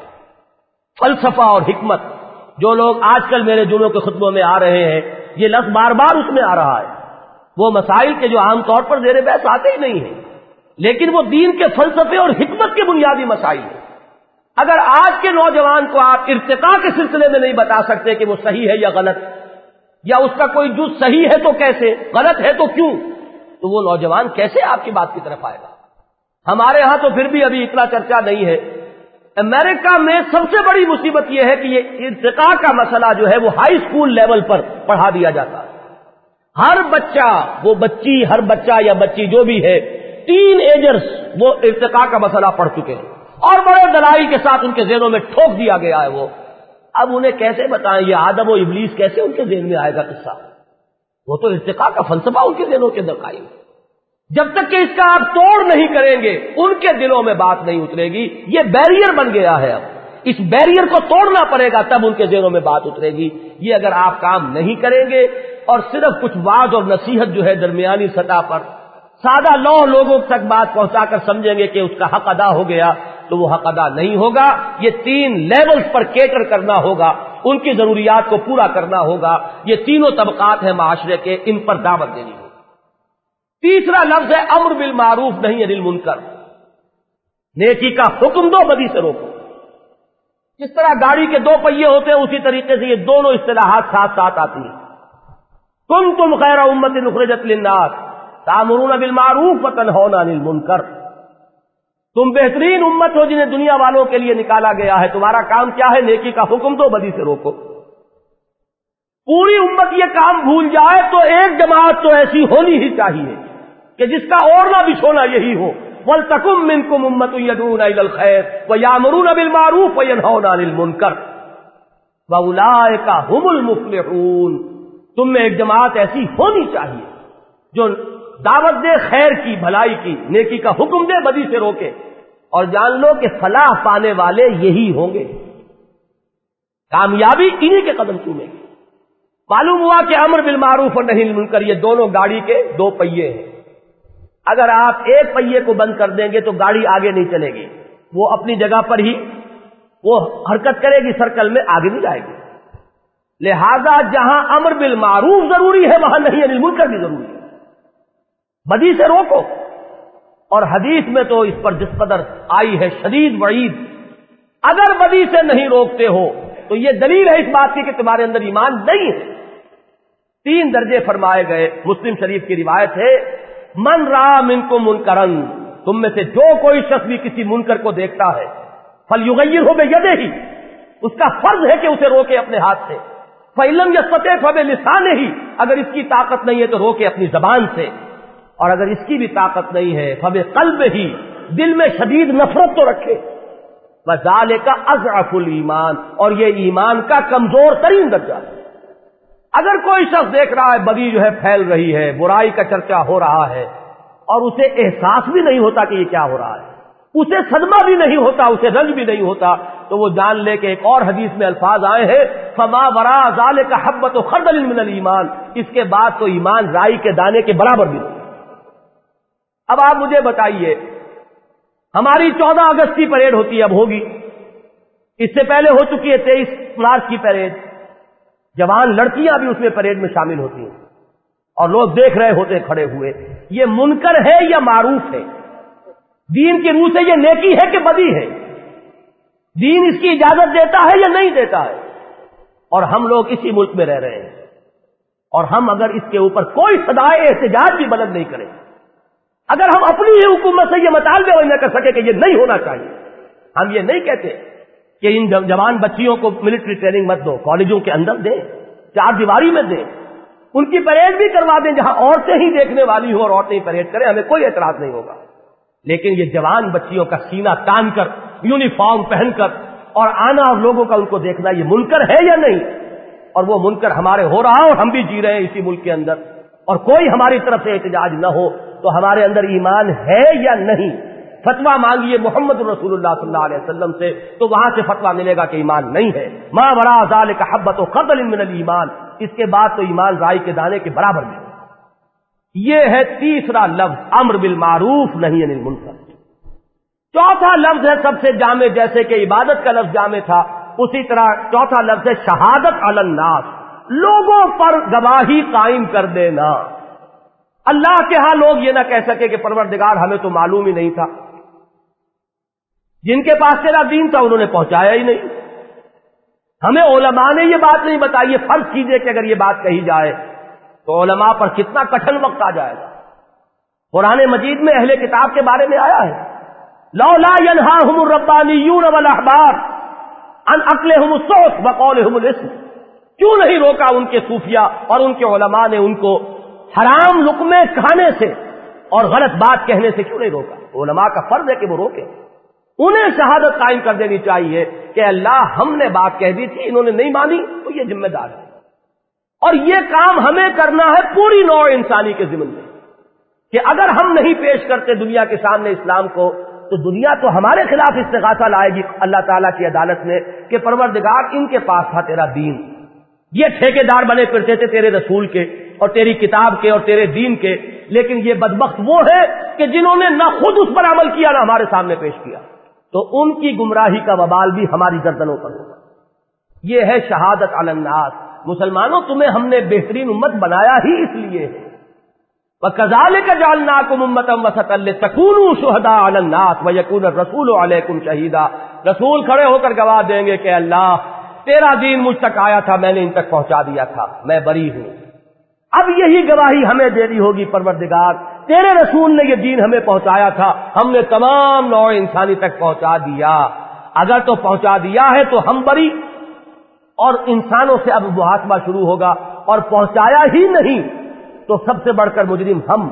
فلسفہ اور حکمت، جو لوگ آج کل میرے جمعوں کے خطبوں میں آ رہے ہیں، یہ لفظ بار بار اس میں آ رہا ہے، وہ مسائل کے جو عام طور پر زیر بحث آتے ہی نہیں ہیں، لیکن وہ دین کے فلسفے اور حکمت کے بنیادی مسائل ہیں۔ اگر آج کے نوجوان کو آپ ارتقاء کے سلسلے میں نہیں بتا سکتے کہ وہ صحیح ہے یا غلط، یا اس کا کوئی جز صحیح ہے تو کیسے، غلط ہے تو کیوں، تو وہ نوجوان کیسے آپ کی بات کی طرف آئے گا؟ ہمارے ہاں تو پھر بھی ابھی اتنا چرچا نہیں ہے۔ امریکہ میں سب سے بڑی مصیبت یہ ہے کہ یہ ارتقاء کا مسئلہ جو ہے وہ ہائی اسکول لیول پر پڑھا دیا جاتا ہے۔ ہر بچہ، وہ بچی، ہر بچہ یا بچی جو بھی ہے، ٹین ایجرز وہ ارتقاء کا مسئلہ پڑھ چکے ہیں، اور بڑے دلائل کے ساتھ ان کے ذہنوں میں ٹھوک دیا گیا ہے۔ وہ اب انہیں کیسے بتائیں یہ آدم و ابلیس کیسے ان کے ذہن میں آئے گا قصہ؟ وہ تو ارتقاء کا فلسفہ ان کے ذہنوں کے اندر قائم ہے۔ جب تک کہ اس کا آپ توڑ نہیں کریں گے، ان کے دلوں میں بات نہیں اترے گی۔ یہ بیریئر بن گیا ہے، اب اس بیریئر کو توڑنا پڑے گا، تب ان کے ذہنوں میں بات اترے گی۔ یہ اگر آپ کام نہیں کریں گے اور صرف کچھ وعظ اور نصیحت جو ہے درمیانی سطح پر سادہ لو لوگوں تک بات پہنچا کر سمجھیں گے کہ اس کا حق ادا ہو گیا، تو وہ حق ادا نہیں ہوگا۔ یہ تین لیولز پر کیٹر کرنا ہوگا، ان کی ضروریات کو پورا کرنا ہوگا۔ یہ تینوں طبقات ہیں معاشرے کے، ان پر دعوت دینی ہوگی۔ تیسرا لفظ ہے امر بالمعروف نہی عن المنکر، نیکی کا حکم دو، بدی سے روکو۔ جس طرح گاڑی کے دو پہیے ہوتے ہیں، اسی طریقے سے یہ دونوں اصطلاحات ساتھ ساتھ آتی ہیں۔ کنتم خیر امت اخرجت للناس، تأمرون بالمعروف وتنہون عن المنکر، تم بہترین امت ہو جنہیں دنیا والوں کے لیے نکالا گیا ہے، تمہارا کام کیا ہے؟ نیکی کا حکم دو، بدی سے روکو۔ پوری امت یہ کام بھول جائے تو ایک جماعت تو ایسی ہونی ہی چاہیے کہ جس کا اوڑھنا بچھونا یہی ہو، وَلْتَكُن مِّنكُمْ أُمَّةٌ يَدْعُونَ إِلَى الْخَيْرِ وَيَأْمُرُونَ بِالْمَعْرُوفِ وَيَنْهَوْنَ عَنِ الْمُنكَرِ وَأُولَٰئِكَ هُمُ الْمُفْلِحُونَ۔ تم میں ایک جماعت ایسی ہونی چاہیے جو دعوت دے خیر کی، بھلائی کی، نیکی کا حکم دے، بدی سے روکے، اور جان لو کہ فلاح پانے والے یہی ہوں گے، کامیابی انہی کے قدم چومے گی۔ معلوم ہوا کہ امر بالمعروف اور نہی عن المنکر یہ دونوں گاڑی کے دو پہیے ہیں۔ اگر آپ ایک پہیے کو بند کر دیں گے تو گاڑی آگے نہیں چلے گی، وہ اپنی جگہ پر ہی وہ حرکت کرے گی، سرکل میں آگے نہیں جائے گی۔ لہذا جہاں امر بالمعروف ضروری ہے وہاں نہی عن المنکر بھی ضروری ہے، بدی سے روکو۔ اور حدیث میں تو اس پر جس قدر آئی ہے شدید وعید، اگر بدی سے نہیں روکتے ہو تو یہ دلیل ہے اس بات کی کہ تمہارے اندر ایمان نہیں ہے۔ تین درجے فرمائے گئے، مسلم شریف کی روایت ہے، من رأى منکم منکرا، تم میں سے جو کوئی شخص بھی کسی منکر کو دیکھتا ہے، فلیغیرہ بیدہ، اس کا فرض ہے کہ اسے روکے اپنے ہاتھ سے، فإن لم یستطع فبلسانہ، اگر اس کی طاقت نہیں ہے تو روکے اپنی زبان سے، اور اگر اس کی بھی طاقت نہیں ہے فبقلبہ، دل میں شدید نفرت تو رکھے، وذالک اضعف الایمان، اور یہ ایمان کا کمزور ترین درجہ ہے۔ اگر کوئی شخص دیکھ رہا ہے بدی جو ہے پھیل رہی ہے، برائی کا چرچا ہو رہا ہے، اور اسے احساس بھی نہیں ہوتا کہ یہ کیا ہو رہا ہے، اسے صدمہ بھی نہیں ہوتا، اسے رنج بھی نہیں ہوتا، تو وہ جان لے کہ ایک اور حدیث میں الفاظ آئے ہیں، فما وراء ذلك حبۃ خردل من الایمان، اس کے بعد تو ایمان رائی کے دانے کے برابر بھی نہیں۔ اب آپ مجھے بتائیے، ہماری چودہ اگست کی پریڈ ہوتی ہے، اب ہوگی، اس سے پہلے ہو چکی ہے تیئیس مارچ کی پریڈ، جوان لڑکیاں بھی اس میں پریڈ میں شامل ہوتی ہیں، اور لوگ دیکھ رہے ہوتے کھڑے ہوئے۔ یہ منکر ہے یا معروف ہے؟ دین کی روح سے یہ نیکی ہے کہ بدی ہے؟ دین اس کی اجازت دیتا ہے یا نہیں دیتا ہے؟ اور ہم لوگ اسی ملک میں رہ رہے ہیں، اور ہم اگر اس کے اوپر کوئی صدائے احتجاج بھی بلند نہیں کریں، اگر ہم اپنی ہی حکومت سے یہ مطالبے نہ کر سکے کہ یہ نہیں ہونا چاہیے، ہم یہ نہیں کہتے کہ ان جوان بچیوں کو ملٹری ٹریننگ مت دو، کالجوں کے اندر دیں، چار دیواری میں دیں، ان کی پریڈ بھی کروا دیں جہاں عورتیں ہی دیکھنے والی ہوں اور عورتیں ہی پریڈ کریں، ہمیں کوئی اعتراض نہیں ہوگا۔ لیکن یہ جوان بچیوں کا سینہ تان کر، یونیفارم پہن کر اور آنا اور لوگوں کا ان کو دیکھنا، یہ منکر ہے یا نہیں؟ اور وہ منکر ہمارے ہو رہا اور ہم بھی جی رہے ہیں اسی ملک کے اندر، اور کوئی ہماری طرف سے احتجاج نہ ہو تو ہمارے اندر ایمان ہے یا نہیں؟ فتویٰ مانگیے محمد رسول اللہ صلی اللہ علیہ وسلم سے، تو وہاں سے فتویٰ ملے گا کہ ایمان نہیں ہے۔ ما وراء ذلک حبۃ خردل من الایمان، اس کے بعد تو ایمان رائی کے دانے کے برابر میں۔ یہ ہے تیسرا لفظ، امر بالمعروف نہی عن المنکر۔ چوتھا لفظ ہے سب سے جامع، جیسے کہ عبادت کا لفظ جامع تھا، اسی طرح چوتھا لفظ ہے شہادت علی الناس، لوگوں پر گواہی قائم کر دینا۔ اللہ کے ہاں لوگ یہ نہ کہہ سکے کہ پروردگار ہمیں تو معلوم ہی نہیں تھا، جن کے پاس تیرا دین تھا انہوں نے پہنچایا ہی نہیں، ہمیں علماء نے یہ بات نہیں بتائی۔ فرض کیجئے کہ اگر یہ بات کہی جائے تو علماء پر کتنا کٹھن وقت آ جائے گا۔ قرآن مجید میں اہل کتاب کے بارے میں آیا ہے، لولا ينهاهم الربانيون والاحبار عن اكلهم السحت وقولهم الاثم، کیوں نہیں روکا ان کے صوفیاء اور ان کے علماء نے ان کو حرام لقمے کھانے سے اور غلط بات کہنے سے کیوں نہیں روکا؟ علماء کا فرض ہے کہ وہ روکے، انہیں شہادت قائم کر دینی چاہیے کہ اللہ ہم نے بات کہہ دی تھی، انہوں نے نہیں مانی تو یہ ذمہ دار ہے۔ اور یہ کام ہمیں کرنا ہے پوری نوع انسانی کے ذمہ میں، کہ اگر ہم نہیں پیش کرتے دنیا کے سامنے اسلام کو تو دنیا تو ہمارے خلاف استغاثہ لائے گی اللہ تعالیٰ کی عدالت میں کہ پروردگار ان کے پاس تھا تیرا دین، یہ ٹھیکیدار بنے پھرتے تھے تیرے رسول کے اور تیری کتاب کے اور تیرے دین کے، لیکن یہ بدبخت وہ ہے کہ جنہوں نے نہ خود اس پر عمل کیا نہ ہمارے سامنے پیش کیا، تو ان کی گمراہی کا وبال بھی ہماری گردنوں پر ہوگا۔ یہ ہے شہادت علی الناس۔ مسلمانوں تمہیں ہم نے بہترین امت بنایا ہی اس لیے ہے، وَكَذَلِكَ جَعَلْنَاكُمْ أُمَّةً وَسَطًا لِتَكُونُوا شُهَدَاءَ عَلَى النَّاسِ وَيَكُونَ الرَّسُولُ عَلَيْكُمْ شَهِيدًا، رسول کھڑے ہو کر گواہ دیں گے کہ اللہ تیرا دین مجھ تک آیا تھا، میں نے ان تک پہنچا دیا تھا، میں بری ہوں۔ اب یہی گواہی ہمیں دینی ہوگی، پروردگار تیرے رسول نے یہ دین ہمیں پہنچایا تھا، ہم نے تمام نوع انسانی تک پہنچا دیا، اگر تو پہنچا دیا ہے تو ہم بری، اور انسانوں سے اب محاسبہ شروع ہوگا، اور پہنچایا ہی نہیں تو سب سے بڑھ کر مجرم ہم۔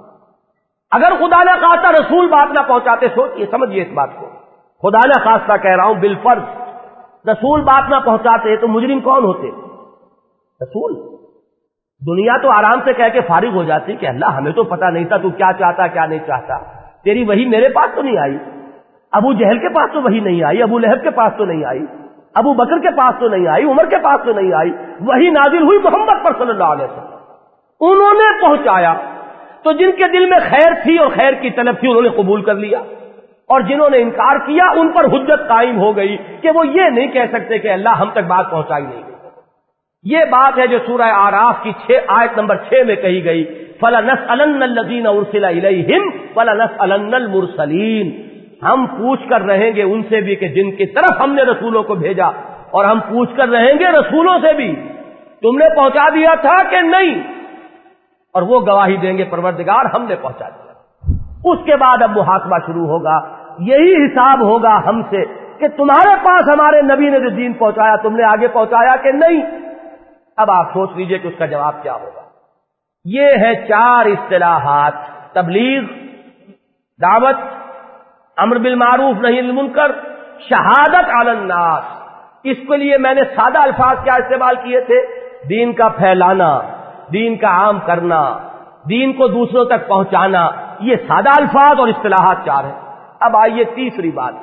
اگر خدا نہ خواستہ رسول بات نہ پہنچاتے، سوچئے سمجھیے اس بات کو، خدا نہ خواستہ کہہ رہا ہوں بالفرض رسول بات نہ پہنچاتے تو مجرم کون ہوتے؟ رسول۔ دنیا تو آرام سے کہہ کے فارغ ہو جاتی کہ اللہ ہمیں تو پتہ نہیں تھا تو کیا چاہتا کیا نہیں چاہتا، تیری وحی میرے پاس تو نہیں آئی، ابو جہل کے پاس تو وحی نہیں آئی، ابو لہب کے پاس تو نہیں آئی، ابو بکر کے پاس تو نہیں آئی، عمر کے پاس تو نہیں آئی، وحی نازل ہوئی محمد پر صلی اللہ علیہ وسلم، انہوں نے پہنچایا، تو جن کے دل میں خیر تھی اور خیر کی طلب تھی انہوں نے قبول کر لیا، اور جنہوں نے انکار کیا ان پر حجت قائم ہو گئی کہ وہ یہ نہیں کہہ سکتے کہ اللہ ہم تک بات پہنچائی نہیں گئی۔ یہ بات ہے جو سورہ آراف کی چھ آیت نمبر چھ میں کہی گئی، فَلَنَسْأَلَنَّ الَّذِينَ أُرْسِلَ إِلَيْهِمْ وَلَنَسْأَلَنَّ الْمُرْسَلِينَ، ہم پوچھ کر رہیں گے ان سے بھی کہ جن کی طرف ہم نے رسولوں کو بھیجا، اور ہم پوچھ کر رہیں گے رسولوں سے بھی تم نے پہنچا دیا تھا کہ نہیں، اور وہ گواہی دیں گے پروردگار ہم نے پہنچا دیا۔ اس کے بعد اب محاسبہ شروع ہوگا، یہی حساب ہوگا ہم سے کہ تمہارے پاس ہمارے نبی نے جو دین پہنچایا تم نے آگے پہنچایا کہ نہیں۔ اب آپ سوچ لیجئے کہ اس کا جواب کیا ہوگا۔ یہ ہے چار اصطلاحات، تبلیغ، دعوت، امر بالمعروف نہی عن المنکر، شہادت علی الناس۔ اس کے لیے میں نے سادہ الفاظ کیا استعمال کیے تھے؟ دین کا پھیلانا، دین کا عام کرنا، دین کو دوسروں تک پہنچانا، یہ سادہ الفاظ اور اصطلاحات چار ہیں۔ اب آئیے تیسری بات،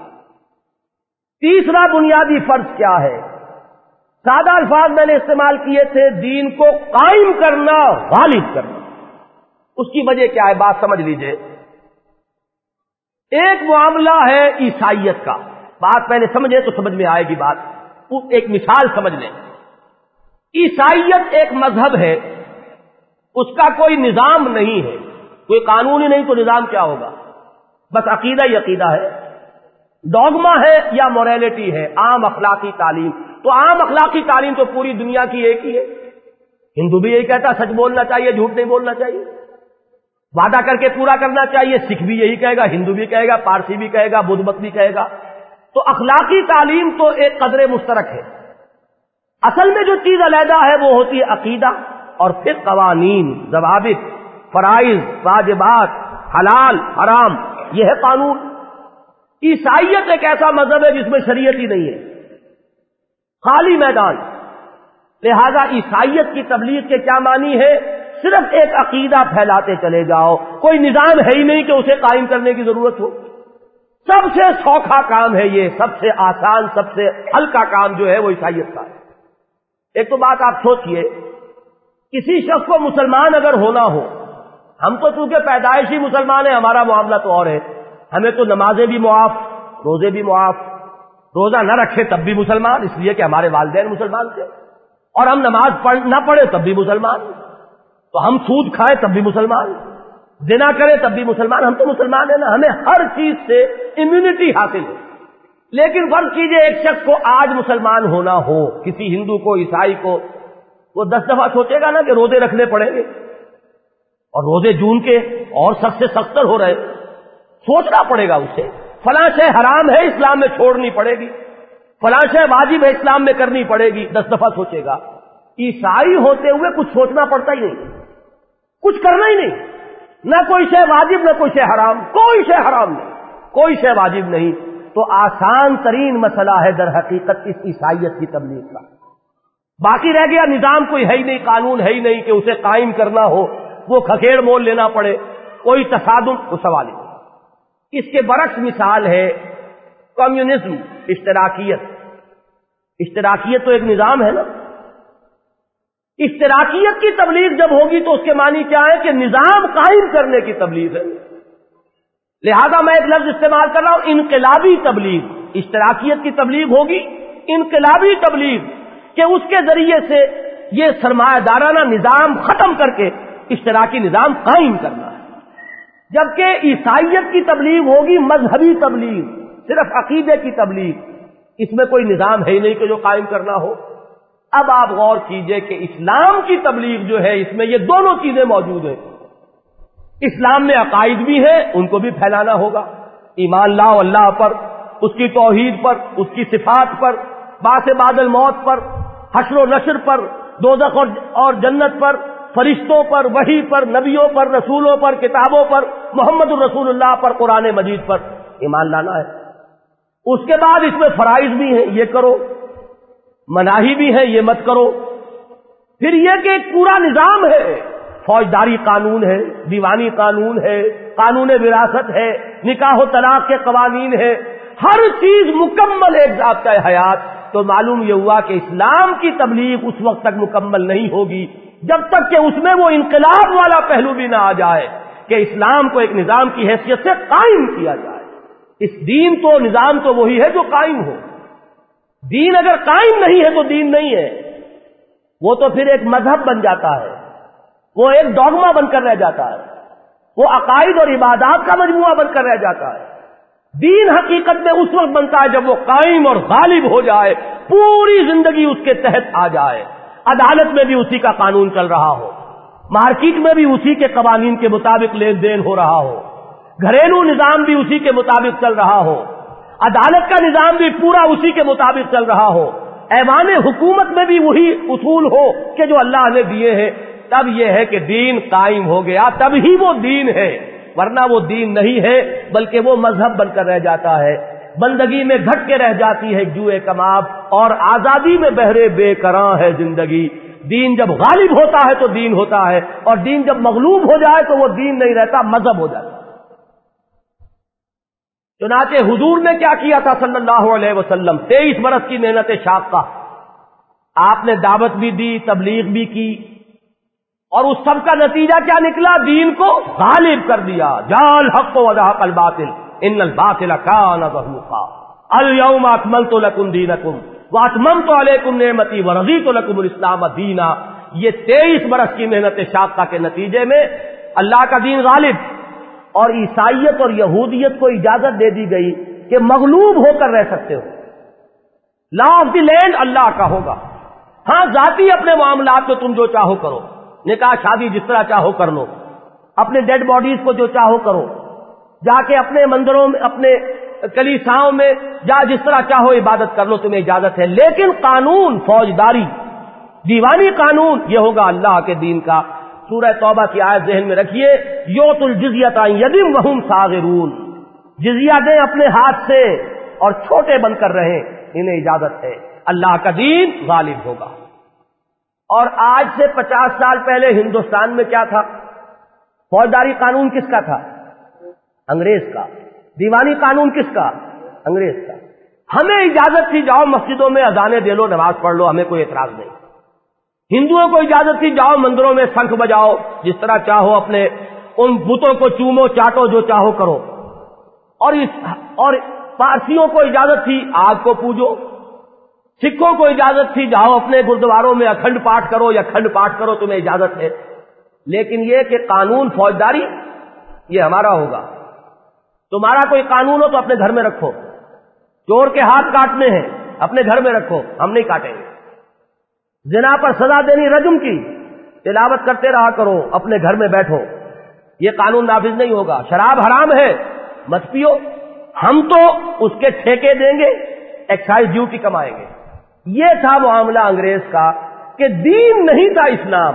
تیسرا بنیادی فرض کیا ہے؟ سادہ الفاظ میں نے استعمال کیے تھے، دین کو قائم کرنا، غالب کرنا۔ اس کی وجہ کیا ہے؟ بات سمجھ لیجئے۔ ایک معاملہ ہے عیسائیت کا، بات پہلے سمجھے تو سمجھ میں آئے گی بات، ایک مثال سمجھ لیں۔ عیسائیت ایک مذہب ہے، اس کا کوئی نظام نہیں ہے، کوئی قانون ہی نہیں تو نظام کیا ہوگا؟ بس عقیدہ ہی عقیدہ ہے، ڈوگما ہے یا موریلٹی ہے، عام اخلاقی تعلیم۔ تو عام اخلاقی تعلیم تو پوری دنیا کی ایک ہی ہے، ہندو بھی یہی کہتا ہے سچ بولنا چاہیے، جھوٹ نہیں بولنا چاہیے، وعدہ کر کے پورا کرنا چاہیے، سکھ بھی یہی کہے گا، ہندو بھی کہے گا، پارسی بھی کہے گا، بدھ مت بھی کہے گا۔ تو اخلاقی تعلیم تو ایک قدر مشترک ہے، اصل میں جو چیز علیحدہ ہے وہ ہوتی ہے عقیدہ، اور پھر قوانین، ضوابط، فرائض، واجبات، حلال حرام، یہ ہے قانون۔ عیسائیت ایک ایسا مذہب ہے جس میں شریعت ہی نہیں ہے، خالی میدان۔ لہذا عیسائیت کی تبلیغ کے کیا معنی ہے؟ صرف ایک عقیدہ پھیلاتے چلے جاؤ، کوئی نظام ہے ہی نہیں کہ اسے قائم کرنے کی ضرورت ہو۔ سب سے سوکھا کام ہے یہ، سب سے آسان، سب سے ہلکا کام جو ہے وہ عیسائیت کا ہے۔ ایک تو بات آپ سوچئے، کسی شخص کو مسلمان اگر ہونا ہو، ہم تو چونکہ پیدائشی مسلمان ہیں، ہمارا معاملہ تو اور ہے، ہمیں تو نمازیں بھی معاف، روزے بھی معاف، روزہ نہ رکھے تب بھی مسلمان، اس لیے کہ ہمارے والدین مسلمان تھے، اور ہم نماز پڑھ نہ پڑھے تب بھی مسلمان، تو ہم سود کھائیں تب بھی مسلمان، زنا کریں تب بھی مسلمان، ہم تو مسلمان ہیں نا، ہمیں ہر چیز سے امیونٹی حاصل ہے۔ لیکن فرض کیجئے ایک شخص کو آج مسلمان ہونا ہو، کسی ہندو کو، عیسائی کو، وہ دس دفعہ سوچے گا نا کہ روزے رکھنے پڑیں گے، اور روزے جون کے اور سخت سے سختر ہو رہے، سوچنا پڑے گا اسے، فلاں شے حرام ہے اسلام میں چھوڑنی پڑے گی، فلاں شے واجب ہے اسلام میں کرنی پڑے گی، دس دفعہ سوچے گا۔ عیسائی ہوتے ہوئے کچھ سوچنا پڑتا ہی نہیں، کچھ کرنا ہی نہیں، نہ کوئی شے واجب نہ کوئی شے حرام، کوئی شے حرام نہیں، کوئی شے واجب نہیں۔ تو آسان ترین مسئلہ ہے در حقیقت اس عیسائیت کی تبلیغ کا۔ باقی رہ گیا نظام کوئی ہے ہی نہیں، قانون ہے ہی نہیں کہ اسے قائم کرنا ہو، وہ کھکیڑ مول لینا پڑے، کوئی تصادم، وہ سوال ہی نہیں۔ اس کے برعکس مثال ہے کمیونزم، اشتراکیت۔ اشتراکیت تو ایک نظام ہے نا، اشتراکیت کی تبلیغ جب ہوگی تو اس کے معنی کیا ہے کہ نظام قائم کرنے کی تبلیغ ہے۔ لہذا میں ایک لفظ استعمال کر رہا ہوں، انقلابی تبلیغ۔ اشتراکیت کی تبلیغ ہوگی انقلابی تبلیغ، کہ اس کے ذریعے سے یہ سرمایہ دارانہ نظام ختم کر کے اشتراکی نظام قائم کرنا ہے۔ جبکہ عیسائیت کی تبلیغ ہوگی مذہبی تبلیغ، صرف عقیدے کی تبلیغ، اس میں کوئی نظام ہے ہی نہیں کہ جو قائم کرنا ہو۔ اب آپ غور کیجئے کہ اسلام کی تبلیغ جو ہے اس میں یہ دونوں چیزیں موجود ہیں. اسلام میں عقائد بھی ہیں، ان کو بھی پھیلانا ہوگا. ایمان لاؤ اللہ پر، اس کی توحید پر، اس کی صفات پر، بعث بعد الموت پر، حشر و نشر پر، دوزخ اور اور جنت پر، فرشتوں پر، وحی پر، نبیوں پر، رسولوں پر، کتابوں پر، محمد الرسول اللہ پر، قرآن مجید پر ایمان لانا ہے. اس کے بعد اس میں فرائض بھی ہیں، یہ کرو، مناہی بھی ہے، یہ مت کرو. پھر یہ کہ ایک پورا نظام ہے، فوجداری قانون ہے، دیوانی قانون ہے، قانون وراثت ہے، نکاح و طلاق کے قوانین ہے، ہر چیز مکمل ایک ضابطہ حیات. تو معلوم یہ ہوا کہ اسلام کی تبلیغ اس وقت تک مکمل نہیں ہوگی جب تک کہ اس میں وہ انقلاب والا پہلو بھی نہ آ جائے کہ اسلام کو ایک نظام کی حیثیت سے قائم کیا جائے. اس دین تو نظام تو وہی ہے جو قائم ہو. دین اگر قائم نہیں ہے تو دین نہیں ہے، وہ تو پھر ایک مذہب بن جاتا ہے، وہ ایک ڈوگما بن کر رہ جاتا ہے، وہ عقائد اور عبادات کا مجموعہ بن کر رہ جاتا ہے. دین حقیقت میں اس وقت بنتا ہے جب وہ قائم اور غالب ہو جائے، پوری زندگی اس کے تحت آ جائے. عدالت میں بھی اسی کا قانون چل رہا ہو، مارکیٹ میں بھی اسی کے قوانین کے مطابق لین دین ہو رہا ہو، گھریلو نظام بھی اسی کے مطابق چل رہا ہو، عدالت کا نظام بھی پورا اسی کے مطابق چل رہا ہو، ایوان حکومت میں بھی وہی اصول ہو کہ جو اللہ نے دیے ہیں. تب یہ ہے کہ دین قائم ہو گیا، تب ہی وہ دین ہے، ورنہ وہ دین نہیں ہے بلکہ وہ مذہب بن کر رہ جاتا ہے. بندگی میں گھٹ کے رہ جاتی ہے جوئے کباب، اور آزادی میں بہرے بے کراں ہے زندگی. دین جب غالب ہوتا ہے تو دین ہوتا ہے، اور دین جب مغلوب ہو جائے تو وہ دین نہیں رہتا، مذہب ہو جاتا ہے. چنانچہ حضور نے کیا کیا تھا صلی اللہ علیہ وسلم؟ تیئیس برس کی محنت شاقہ. آپ نے دعوت بھی دی، تبلیغ بھی کی، اور اس سب کا نتیجہ کیا نکلا؟ دین کو غالب کر دیا. جال حق و وضحق الباطل ان الباطل کان زہوقا الیوم اکملت لکم دینکم واتممت علیکم نعمتی ورضیت لکم الاسلام دینا. یہ تیئیس برس کی محنت شاقہ کے نتیجے میں اللہ کا دین غالب، اور عیسائیت اور یہودیت کو اجازت دے دی گئی کہ مغلوب ہو کر رہ سکتے ہو. لا آف دی لینڈ اللہ کا ہوگا. ہاں ذاتی اپنے معاملات میں تم جو چاہو کرو، نکاح شادی جس طرح چاہو کر لو، اپنے ڈیڈ باڈیز کو جو چاہو کرو، جا کے اپنے مندروں میں، اپنے کلیساؤں میں جا جس طرح چاہو عبادت کر لو، تمہیں اجازت ہے. لیکن قانون، فوجداری، دیوانی قانون یہ ہوگا اللہ کے دین کا. سورہ توبہ کی آیت ذہن میں رکھیے، یوت الجزیۃ عن ید وہم صاغرون. جزیہ دیں اپنے ہاتھ سے اور چھوٹے بن کر رہیں، انہیں اجازت ہے. اللہ کا دین غالب ہوگا. اور آج سے پچاس سال پہلے ہندوستان میں کیا تھا؟ فوجداری قانون کس کا تھا؟ انگریز کا. دیوانی قانون کس کا؟ انگریز کا. ہمیں اجازت تھی جاؤ مسجدوں میں اذانیں دے لو، نماز پڑھ لو، ہمیں کوئی اعتراض نہیں. ہندوؤں کو اجازت تھی جاؤ مندروں میں شنکھ بجاؤ، جس طرح چاہو اپنے ان بتوں کو چومو چاٹو، جو چاہو کرو. اور اس اور پارسیوں کو اجازت تھی آگ کو پوجو. سکھوں کو اجازت تھی جاؤ اپنے گردواروں میں اکھنڈ پاٹ کرو یا کھنڈ پاٹ کرو، تمہیں اجازت ہے. لیکن یہ کہ قانون فوجداری یہ ہمارا ہوگا. تمہارا کوئی قانون ہو تو اپنے گھر میں رکھو. چور کے ہاتھ کاٹنے ہیں، اپنے گھر میں رکھو، ہم نہیں کاٹیں گے. زنا پر سزا دینی رجم کی، تلاوت کرتے رہا کرو، اپنے گھر میں بیٹھو، یہ قانون نافذ نہیں ہوگا. شراب حرام ہے، مت پیو، ہم تو اس کے ٹھیکے دیں گے، ایکسائز ڈیوٹی کمائیں گے. یہ تھا معاملہ انگریز کا کہ دین نہیں تھا اسلام،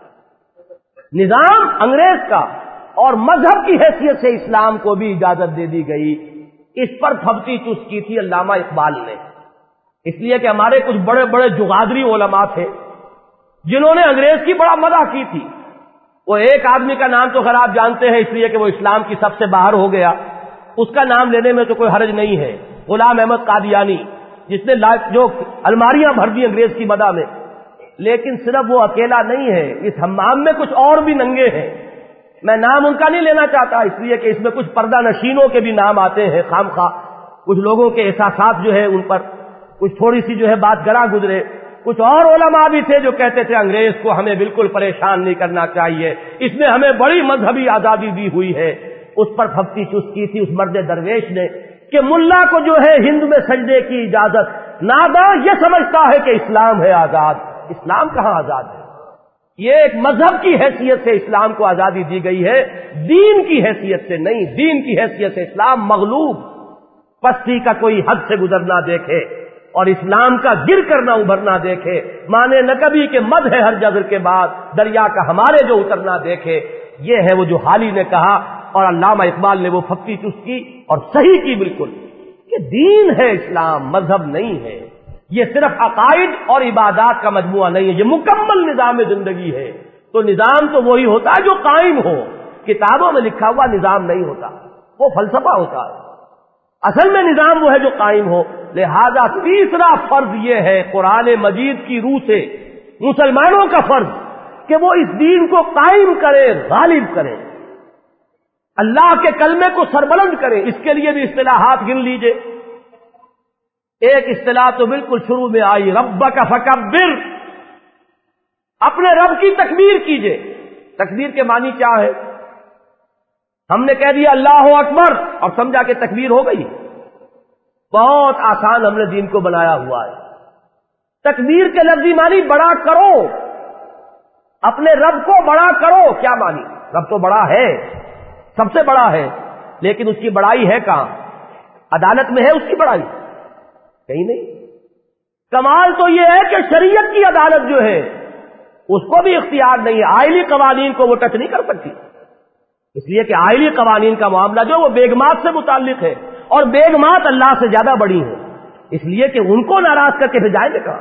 نظام انگریز کا، اور مذہب کی حیثیت سے اسلام کو بھی اجازت دے دی گئی. اس پر پھبتی چست کی تھی علامہ اقبال نے، اس لیے کہ ہمارے کچھ بڑے بڑے جغادری علماء تھے جنہوں نے انگریز کی بڑا مدح کی تھی. وہ ایک آدمی کا نام تو خیر آپ جانتے ہیں، اس لیے کہ وہ اسلام کی سب سے باہر ہو گیا، اس کا نام لینے میں تو کوئی حرج نہیں ہے، غلام احمد قادیانی، جس نے جو الماریاں بھر دی انگریز کی مدح میں. لیکن صرف وہ اکیلا نہیں ہے، اس حمام میں کچھ اور بھی ننگے ہیں. میں نام ان کا نہیں لینا چاہتا، اس لیے کہ اس میں کچھ پردہ نشینوں کے بھی نام آتے ہیں خام خواہ. کچھ لوگوں کے احساسات جو ہے ان پر کچھ تھوڑی سی جو ہے بات گراں گزرے. کچھ اور علماء بھی تھے جو کہتے تھے انگریز کو ہمیں بالکل پریشان نہیں کرنا چاہیے، اس نے ہمیں بڑی مذہبی آزادی دی ہوئی ہے. اس پر پھبتی چست کی تھی اس مرد درویش نے کہ ملا کو جو ہے ہند میں سجدے کی اجازت، ناداں یہ سمجھتا ہے کہ اسلام ہے آزاد. اسلام کہاں آزاد ہے؟ یہ ایک مذہب کی حیثیت سے اسلام کو آزادی دی گئی ہے، دین کی حیثیت سے نہیں. دین کی حیثیت سے اسلام مغلوب، پستی کا کوئی حد سے گزرنا دیکھے اور اسلام کا گر کرنا ابھرنا دیکھے، مانے نہ کبھی کہ مد ہے ہر جزر کے بعد دریا کا ہمارے جو اترنا دیکھے. یہ ہے وہ جو حالی نے کہا اور علامہ اقبال نے وہ پھپتی چست کی اور صحیح کی بالکل، کہ دین ہے اسلام، مذہب نہیں ہے. یہ صرف عقائد اور عبادات کا مجموعہ نہیں ہے، یہ مکمل نظام زندگی ہے. تو نظام تو وہی ہوتا ہے جو قائم ہو، کتابوں میں لکھا ہوا نظام نہیں ہوتا، وہ فلسفہ ہوتا ہے. اصل میں نظام وہ ہے جو قائم ہو. لہذا تیسرا فرض یہ ہے قرآن مجید کی روح سے مسلمانوں کا فرض کہ وہ اس دین کو قائم کرے، غالب کرے، اللہ کے کلمے کو سربلند کرے. اس کے لیے بھی اصطلاحات گن لیجئے. ایک اصطلاح تو بالکل شروع میں آئی، ربک فکبر، اپنے رب کی تکبیر کیجئے. تکبیر کے معنی کیا ہے؟ ہم نے کہہ دیا اللہ اکبر اور سمجھا کہ تکبیر ہو گئی. بہت آسان ہم نے دین کو بنایا ہوا ہے. تکبیر کے لفظی معنی بڑا کرو، اپنے رب کو بڑا کرو. کیا معنی؟ رب تو بڑا ہے، سب سے بڑا ہے، لیکن اس کی بڑائی ہے کہاں؟ عدالت میں ہے اس کی بڑائی؟ کہیں نہیں. کمال تو یہ ہے کہ شریعت کی عدالت جو ہے اس کو بھی اختیار نہیں ہے، آئلی قوانین کو وہ ٹچ نہیں کر سکتی. اس لیے کہ آئلی قوانین کا معاملہ جو وہ بیگمات سے متعلق ہے، اور بیگمات اللہ سے زیادہ بڑی ہیں، اس لیے کہ ان کو ناراض کر کے پھر جائیں گے کہاں.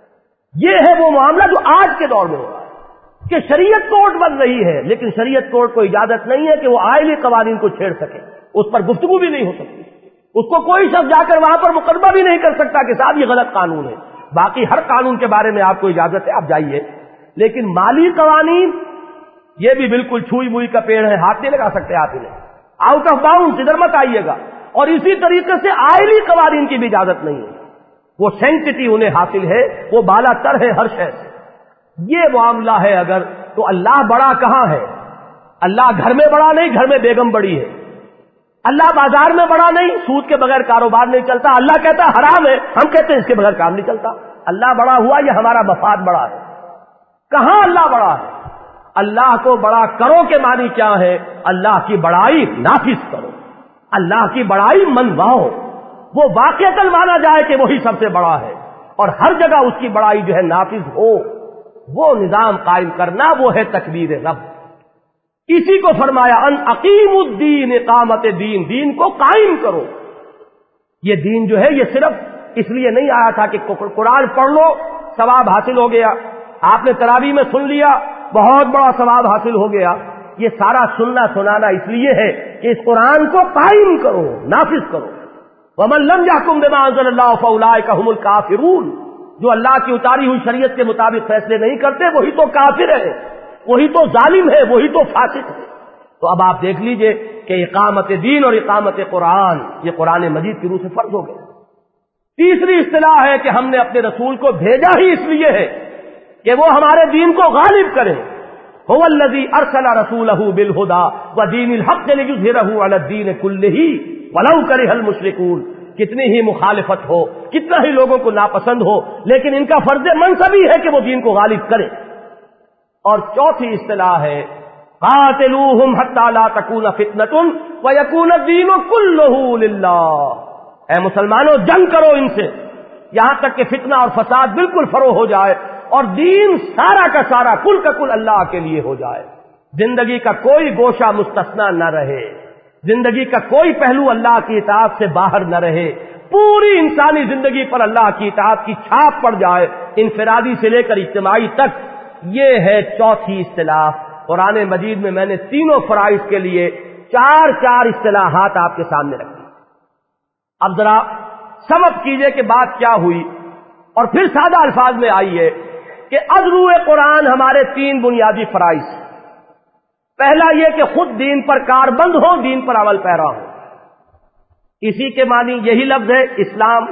یہ ہے وہ معاملہ جو آج کے دور میں ہو رہا ہے کہ شریعت کورٹ بن رہی ہے، لیکن شریعت کورٹ کو اجازت نہیں ہے کہ وہ آئلی قوانین کو چھیڑ سکے. اس پر گفتگو بھی نہیں ہو سکتی. اس کو کوئی شخص جا کر وہاں پر مقدمہ بھی نہیں کر سکتا کہ صاحب یہ غلط قانون ہے. باقی ہر قانون کے بارے میں آپ کو اجازت ہے، آپ جائیے. لیکن مالی قوانین یہ بھی بالکل چھوئی موئی کا پیڑ ہے، ہاتھ نہیں لگا سکتے آپ انہیں. آؤٹ آف باؤنڈ، ادھر مت آئیے گا. اور اسی طریقے سے آئلی قوانین کی بھی اجازت نہیں ہے. وہ سینکٹی انہیں حاصل ہے، وہ بالا تر ہے ہر شے سے. یہ معاملہ ہے اگر، تو اللہ بڑا کہاں ہے؟ اللہ گھر میں بڑا نہیں، گھر میں بیگم بڑی ہے. اللہ بازار میں بڑا نہیں، سود کے بغیر کاروبار نہیں چلتا. اللہ کہتا ہے حرام ہے، ہم کہتے ہیں اس کے بغیر کام نہیں چلتا. اللہ بڑا ہوا یا ہمارا مفاد بڑا ہے؟ کہاں اللہ بڑا ہے؟ اللہ کو بڑا کرو کے معنی کیا ہے؟ اللہ کی بڑائی نافذ کرو، اللہ کی بڑائی منواؤ، وہ واقعتاً مانا جائے کہ وہی سب سے بڑا ہے، اور ہر جگہ اس کی بڑائی جو ہے نافذ ہو. وہ نظام قائم کرنا وہ ہے تکبیر رب. اسی کو فرمایا ان اقیم الدین، اقامت دین، دین کو قائم کرو. یہ دین جو ہے یہ صرف اس لیے نہیں آیا تھا کہ قرآن پڑھ لو ثواب حاصل ہو گیا، آپ نے تراویح میں سن لیا بہت بڑا ثواب حاصل ہو گیا. یہ سارا سننا سنانا اس لیے ہے کہ اس قرآن کو قائم کرو، نافذ کرو. ومن لم يحكم بما انزل الله فاولئك هم الكافرون. جو اللہ کی اتاری ہوئی شریعت کے مطابق فیصلے نہیں کرتے وہی تو کافر ہے، وہی تو ظالم ہے، وہی تو فاسق ہے. تو اب آپ دیکھ لیجئے کہ اقامت دین اور اقامت قرآن یہ قرآن مجید کی روح سے فرض ہو گئے. تیسری اصطلاح ہے کہ ہم نے اپنے رسول کو بھیجا ہی اس لیے ہے کہ وہ ہمارے دین کو غالب کرے. هو الذی ارسل رسولہ بالہدی ودین الحق لیظہرہ علی الدین کلہ ولو کرہ المشرکون. کتنی ہی مخالفت ہو، کتنا ہی لوگوں کو ناپسند ہو، لیکن ان کا فرض منصبی ہے کہ وہ دین کو غالب کرے. اور چوتھی اصطلاح ہے قاتلوہم حتی لا تکون فتنۃ ویکون الدین کلہ للہ. اے مسلمانوں جنگ کرو ان سے یہاں تک کہ فتنہ اور فساد بالکل فروغ ہو جائے اور دین سارا کا سارا کل کا کل اللہ کے لیے ہو جائے. زندگی کا کوئی گوشہ مستثنا نہ رہے، زندگی کا کوئی پہلو اللہ کی اطاعت سے باہر نہ رہے، پوری انسانی زندگی پر اللہ کی اطاعت کی چھاپ پڑ جائے، انفرادی سے لے کر اجتماعی تک. یہ ہے چوتھی اصطلاح. قرآن مجید میں میں نے تینوں فرائض کے لیے چار چار اصطلاحات آپ کے سامنے رکھی. اب ذرا سمجھ کیجئے کہ بات کیا ہوئی اور پھر سادہ الفاظ میں آئیے کہ ازرو قرآن ہمارے تین بنیادی فرائض. پہلا یہ کہ خود دین پر کاربند ہو، دین پر عمل پیرا ہو. اسی کے معنی یہی لفظ ہے اسلام،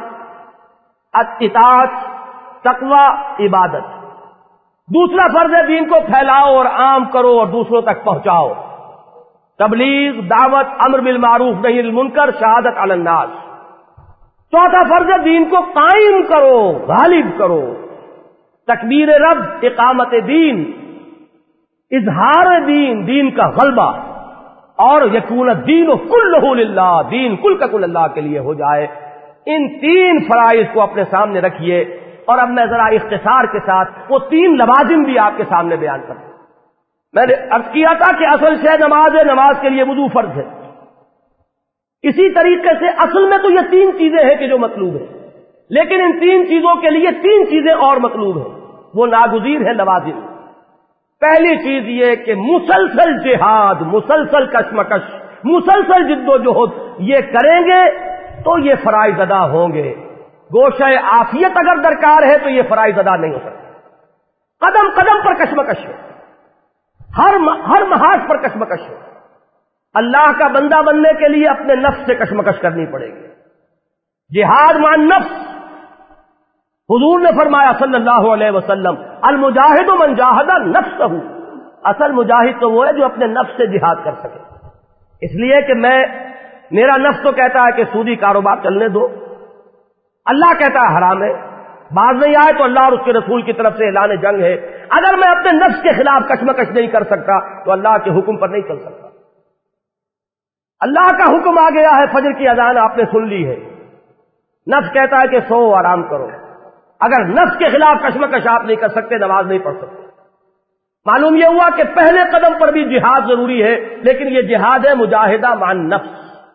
اطاعت، تقوی، عبادت. دوسرا فرض ہے دین کو پھیلاؤ اور عام کرو اور دوسروں تک پہنچاؤ. تبلیغ، دعوت، امر بالمعروف نہی عن المنکر، شہادت علی الناس. چوتھا فرض ہے دین کو قائم کرو، غالب کرو، تکبیر رب، اقامت دین، اظہار دین، دین کا غلبہ، اور یکون الدین کلہ للہ، دین کل کا کل اللہ کے لیے ہو جائے۔ ان تین فرائض کو اپنے سامنے رکھیے۔ اور اب میں ذرا اختصار کے ساتھ وہ تین لوازم بھی آپ کے سامنے بیان کروں۔ میں نے عرض کیا تھا کہ اصل سے نماز ہے، نماز کے لیے وضو فرض ہے۔ اسی طریقے سے اصل میں تو یہ تین چیزیں ہیں کہ جو مطلوب ہے، لیکن ان تین چیزوں کے لیے تین چیزیں اور مطلوب ہیں، وہ ناگزیر ہے لوازم۔ پہلی چیز یہ کہ مسلسل جہاد، مسلسل کشمکش، مسلسل جد و جہد یہ کریں گے تو یہ فرائض ادا ہوں گے۔ گوشہ عافیت اگر درکار ہے تو یہ فرائض ادا نہیں ہو سکتے۔ قدم قدم پر کشمکش ہے، ہر ہر محاذ پر کشمکش ہے۔ اللہ کا بندہ بننے کے لیے اپنے نفس سے کشمکش کرنی پڑے گی۔ جہاد مع النفس، حضور نے فرمایا صلی اللہ علیہ وسلم، المجاہد من جاہد نفسہ، اصل مجاہد تو وہ ہے جو اپنے نفس سے جہاد کر سکے۔ اس لیے کہ میں میرا نفس تو کہتا ہے کہ سودی کاروبار چلنے دو، اللہ کہتا ہے حرام ہے، باز نہیں آئے تو اللہ اور اس کے رسول کی طرف سے اعلان جنگ ہے۔ اگر میں اپنے نفس کے خلاف کشمکش نہیں کر سکتا تو اللہ کے حکم پر نہیں چل سکتا۔ اللہ کا حکم آ گیا ہے، فجر کی اذان آپ نے سن لی ہے، نفس کہتا ہے کہ سو آرام کرو۔ اگر نفس کے خلاف کشمکش آپ نہیں کر سکتے، نماز نہیں پڑھ سکتے۔ معلوم یہ ہوا کہ پہلے قدم پر بھی جہاد ضروری ہے، لیکن یہ جہاد ہے مجاہدہ مع النفس۔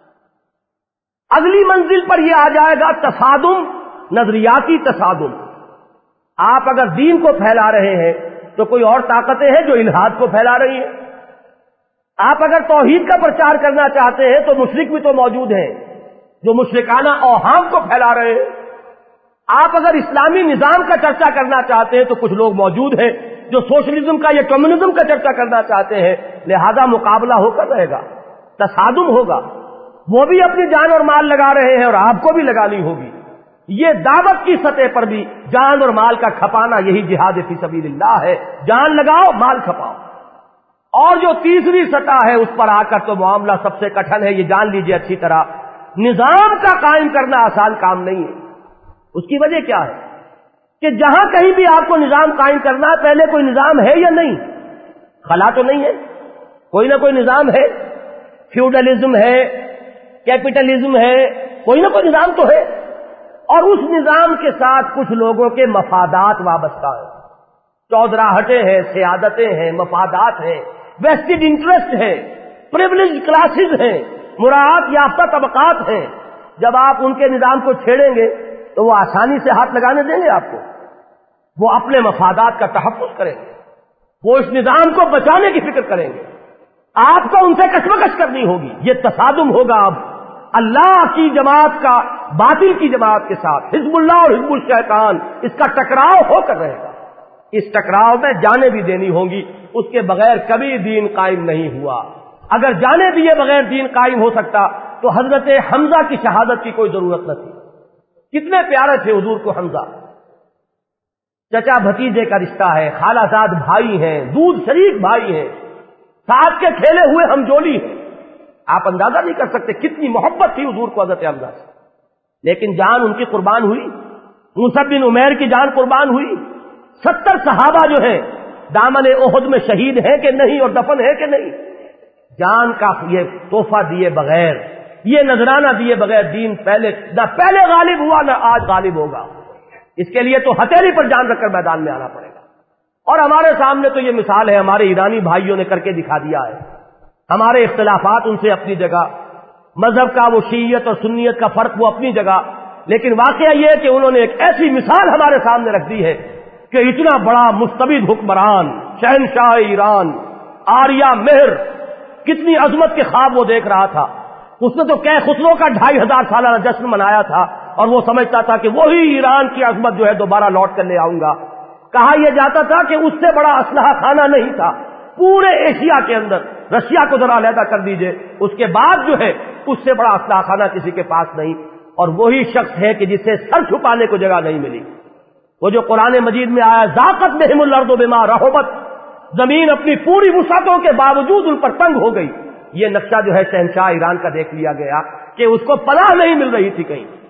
اگلی منزل پر یہ آ جائے گا تصادم، نظریاتی تصادم۔ آپ اگر دین کو پھیلا رہے ہیں تو کوئی اور طاقتیں ہیں جو الحاد کو پھیلا رہی ہیں۔ آپ اگر توحید کا پرچار کرنا چاہتے ہیں تو مشرک بھی تو موجود ہیں جو مشرکانہ اوہام کو پھیلا رہے ہیں۔ آپ اگر اسلامی نظام کا چرچا کرنا چاہتے ہیں تو کچھ لوگ موجود ہیں جو سوشلزم کا یا کمیونزم کا چرچا کرنا چاہتے ہیں، لہذا مقابلہ ہو کر رہے گا، تصادم ہوگا۔ وہ بھی اپنی جان اور مال لگا رہے ہیں اور آپ کو بھی لگانی ہوگی۔ یہ دعوت کی سطح پر بھی جان اور مال کا کھپانا یہی جہاد فی سبیل اللہ ہے، جان لگاؤ مال کھپاؤ۔ اور جو تیسری سطح ہے اس پر آ کر تو معاملہ سب سے کٹھن ہے، یہ جان لیجئے اچھی طرح، نظام کا قائم کرنا آسان کام نہیں ہے۔ اس کی وجہ کیا ہے کہ جہاں کہیں بھی آپ کو نظام قائم کرنا ہے، پہلے کوئی نظام ہے یا نہیں؟ خلا تو نہیں ہے، کوئی نہ کوئی نظام ہے، فیوڈلزم ہے، کیپٹلزم ہے، کوئی نہ کوئی نظام تو ہے، اور اس نظام کے ساتھ کچھ لوگوں کے مفادات وابستہ ہیں، چودراہٹیں ہیں، سیادتیں ہیں، مفادات ہیں، ویسٹڈ انٹرسٹ ہے، پریولیج کلاسز ہیں، مراعات یافتہ طبقات ہیں۔ جب آپ ان کے نظام کو چھیڑیں گے تو وہ آسانی سے ہاتھ لگانے دیں گے آپ کو، وہ اپنے مفادات کا تحفظ کریں گے، وہ اس نظام کو بچانے کی فکر کریں گے، آپ کو ان سے کشمکش کرنی ہوگی۔ یہ تصادم ہوگا اب اللہ کی جماعت کا باطل کی جماعت کے ساتھ، حزب اللہ اور حزب الشیطان، اس کا ٹکراؤ ہو کر رہے گا۔ اس ٹکراؤ میں جانیں بھی دینی ہوں گی، اس کے بغیر کبھی دین قائم نہیں ہوا۔ اگر جانے دیے بغیر دین قائم ہو سکتا تو حضرت حمزہ کی شہادت کی کوئی ضرورت نہ تھی۔ کتنے پیارے تھے حضور کو حمزہ، چچا بھتیجے کا رشتہ ہے، خالہ زاد بھائی ہیں، دودھ شریک بھائی ہیں، ساتھ کے کھیلے ہوئے ہم جولی ہیں۔ آپ اندازہ نہیں کر سکتے کتنی محبت تھی حضور کو حضرت حمزہ سے، لیکن جان ان کی قربان ہوئی، مصعب بن عمیر کی جان قربان ہوئی، ستر صحابہ جو ہیں دامن احد میں شہید ہیں کہ نہیں اور دفن ہے کہ نہیں۔ جان کا یہ تحفہ دیے بغیر، یہ نذرانہ دیے بغیر دین پہلے نہ پہلے غالب ہوا نہ آج غالب ہوگا۔ اس کے لیے تو ہتھیلی پر جان رکھ کر میدان میں آنا پڑے گا۔ اور ہمارے سامنے تو یہ مثال ہے، ہمارے ایرانی بھائیوں نے کر کے دکھا دیا ہے۔ ہمارے اختلافات ان سے اپنی جگہ، مذہب کا وہ شیعیت اور سنیت کا فرق وہ اپنی جگہ، لیکن واقعہ یہ ہے کہ انہوں نے ایک ایسی مثال ہمارے سامنے رکھ دی ہے کہ اتنا بڑا مستبد حکمران، شہنشاہ ایران، آریہ مہر، کتنی عظمت کے خواب وہ دیکھ رہا تھا۔ اس نے تو کئے خسرو کا ڈھائی ہزار سالہ جشن منایا تھا اور وہ سمجھتا تھا کہ وہی ایران کی عظمت جو ہے دوبارہ لوٹ کر لے آؤں گا۔ کہا یہ جاتا تھا کہ اس سے بڑا اسلحہ خانہ نہیں تھا پورے ایشیا کے اندر، رشیا کو ذرا علیحدہ کر دیجئے، اس کے بعد جو ہے اس سے بڑا اسلحہ خانہ کسی کے پاس نہیں، اور وہی شخص ہے کہ جسے سر چھپانے کو جگہ نہیں ملی۔ وہ جو قرآن مجید میں آیا ذاقت بہم الارض بما رحبت، زمین اپنی پوری وسعتوں کے باوجود ان پر تنگ ہو گئی، یہ نقشہ جو ہے شہنشاہ ایران کا دیکھ لیا گیا کہ اس کو پناہ نہیں مل رہی تھی کہیں۔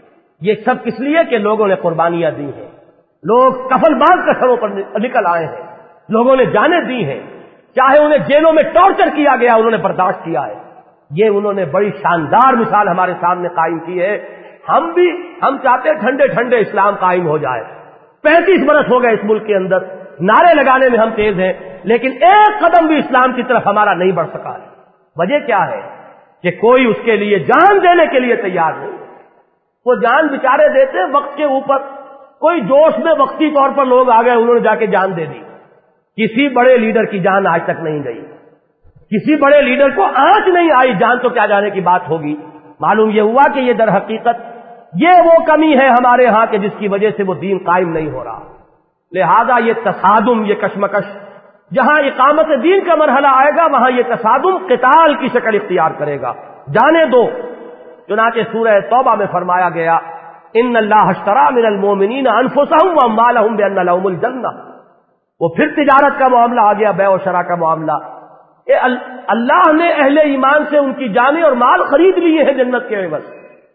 یہ سب کس لیے کہ لوگوں نے قربانیاں دی ہیں، لوگ کفن باندھ کر سروں پر نکل آئے ہیں، لوگوں نے جانیں دی ہیں، چاہے انہیں جیلوں میں ٹارچر کیا گیا انہوں نے برداشت کیا ہے۔ یہ انہوں نے بڑی شاندار مثال ہمارے سامنے قائم کی ہے۔ ہم بھی ہم چاہتے ہیں ٹھنڈے ٹھنڈے اسلام قائم ہو جائے۔ پینتیس برس ہو گئے اس ملک کے اندر، نعرے لگانے میں ہم تیز ہیں، لیکن ایک قدم بھی اسلام کی طرف ہمارا نہیں بڑھ سکا ہے۔ وجہ کیا ہے کہ کوئی اس کے لیے جان دینے کے لیے تیار نہیں۔ وہ جان بچارے دیتے وقت کے اوپر، کوئی جوش میں وقتی طور پر لوگ آ گئے، انہوں نے جا کے جان دے دی۔ کسی بڑے لیڈر کی جان آج تک نہیں گئی، کسی بڑے لیڈر کو آنچ نہیں آئی، جان تو کیا جانے کی بات ہوگی۔ معلوم یہ ہوا کہ یہ در حقیقت یہ وہ کمی ہے ہمارے ہاں کہ جس کی وجہ سے وہ دین قائم نہیں ہو رہا۔ لہذا یہ تصادم، یہ کشمکش، جہاں اقامت دین کا مرحلہ آئے گا وہاں یہ تصادم قتال کی شکل اختیار کرے گا۔ جانے دو، چنانچہ سورہ توبہ میں فرمایا گیا ان اللہ اشترى من المؤمنین انفسهم واموالهم بان لهم الجنہ۔ وہ پھر تجارت کا معاملہ آ گیا، بیع و شراء کا معاملہ۔ اے اللہ نے اہل ایمان سے ان کی جانیں اور مال خرید لیے ہیں جنت کے عوض۔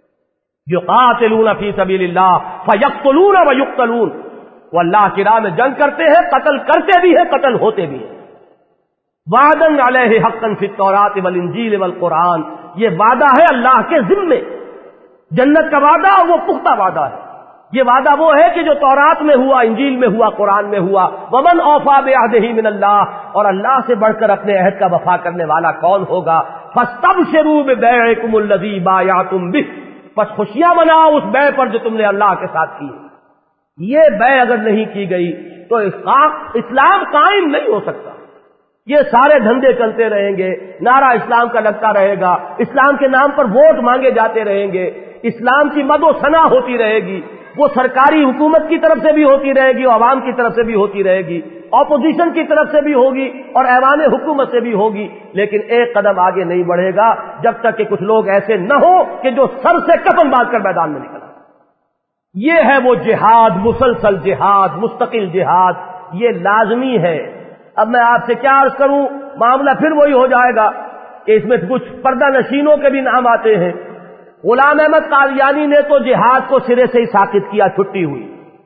یقاتلون فی سبیل اللہ فیقتلون ویقتلون، وہ اللہ کی راہ میں جنگ کرتے ہیں، قتل کرتے بھی ہیں، قتل ہوتے بھی ہیں۔ وعدن علیہ حقا فی التوراۃ والانجیل والقرآن، یہ وعدہ ہے اللہ کے ذمے، جنت کا وعدہ، وہ پختہ وعدہ ہے۔ یہ وعدہ وہ ہے کہ جو تورات میں ہوا، انجیل میں ہوا، قرآن میں ہوا۔ ومن اوفی بعہدہ من اللہ، اور اللہ سے بڑھ کر اپنے عہد کا وفا کرنے والا کون ہوگا؟ فاستبشروا ببیعکم الذی بایعتم بہ، بس خوشیاں مناؤ اس بیع پر جو تم نے اللہ کے ساتھ کی۔ یہ بیع اگر نہیں کی گئی تو اسلام قائم نہیں ہو سکتا۔ یہ سارے دھندے چلتے رہیں گے، نعرہ اسلام کا لگتا رہے گا، اسلام کے نام پر ووٹ مانگے جاتے رہیں گے، اسلام کی مد و ثنا ہوتی رہے گی، وہ سرکاری حکومت کی طرف سے بھی ہوتی رہے گی، عوام کی طرف سے بھی ہوتی رہے گی، اپوزیشن کی طرف سے بھی ہوگی اور ایوان حکومت سے بھی ہوگی، لیکن ایک قدم آگے نہیں بڑھے گا جب تک کہ کچھ لوگ ایسے نہ ہو کہ جو سر سے کفن باندھ کر میدان میں نکل۔ یہ ہے وہ جہاد، مسلسل جہاد، مستقل جہاد، یہ لازمی ہے۔ اب میں آپ سے کیا عرض کروں، معاملہ پھر وہی ہو جائے گا کہ اس میں کچھ پردہ نشینوں کے بھی نام آتے ہیں۔ غلام احمد قادیانی نے تو جہاد کو سرے سے ہی ساقط کیا، چھٹی ہوئی۔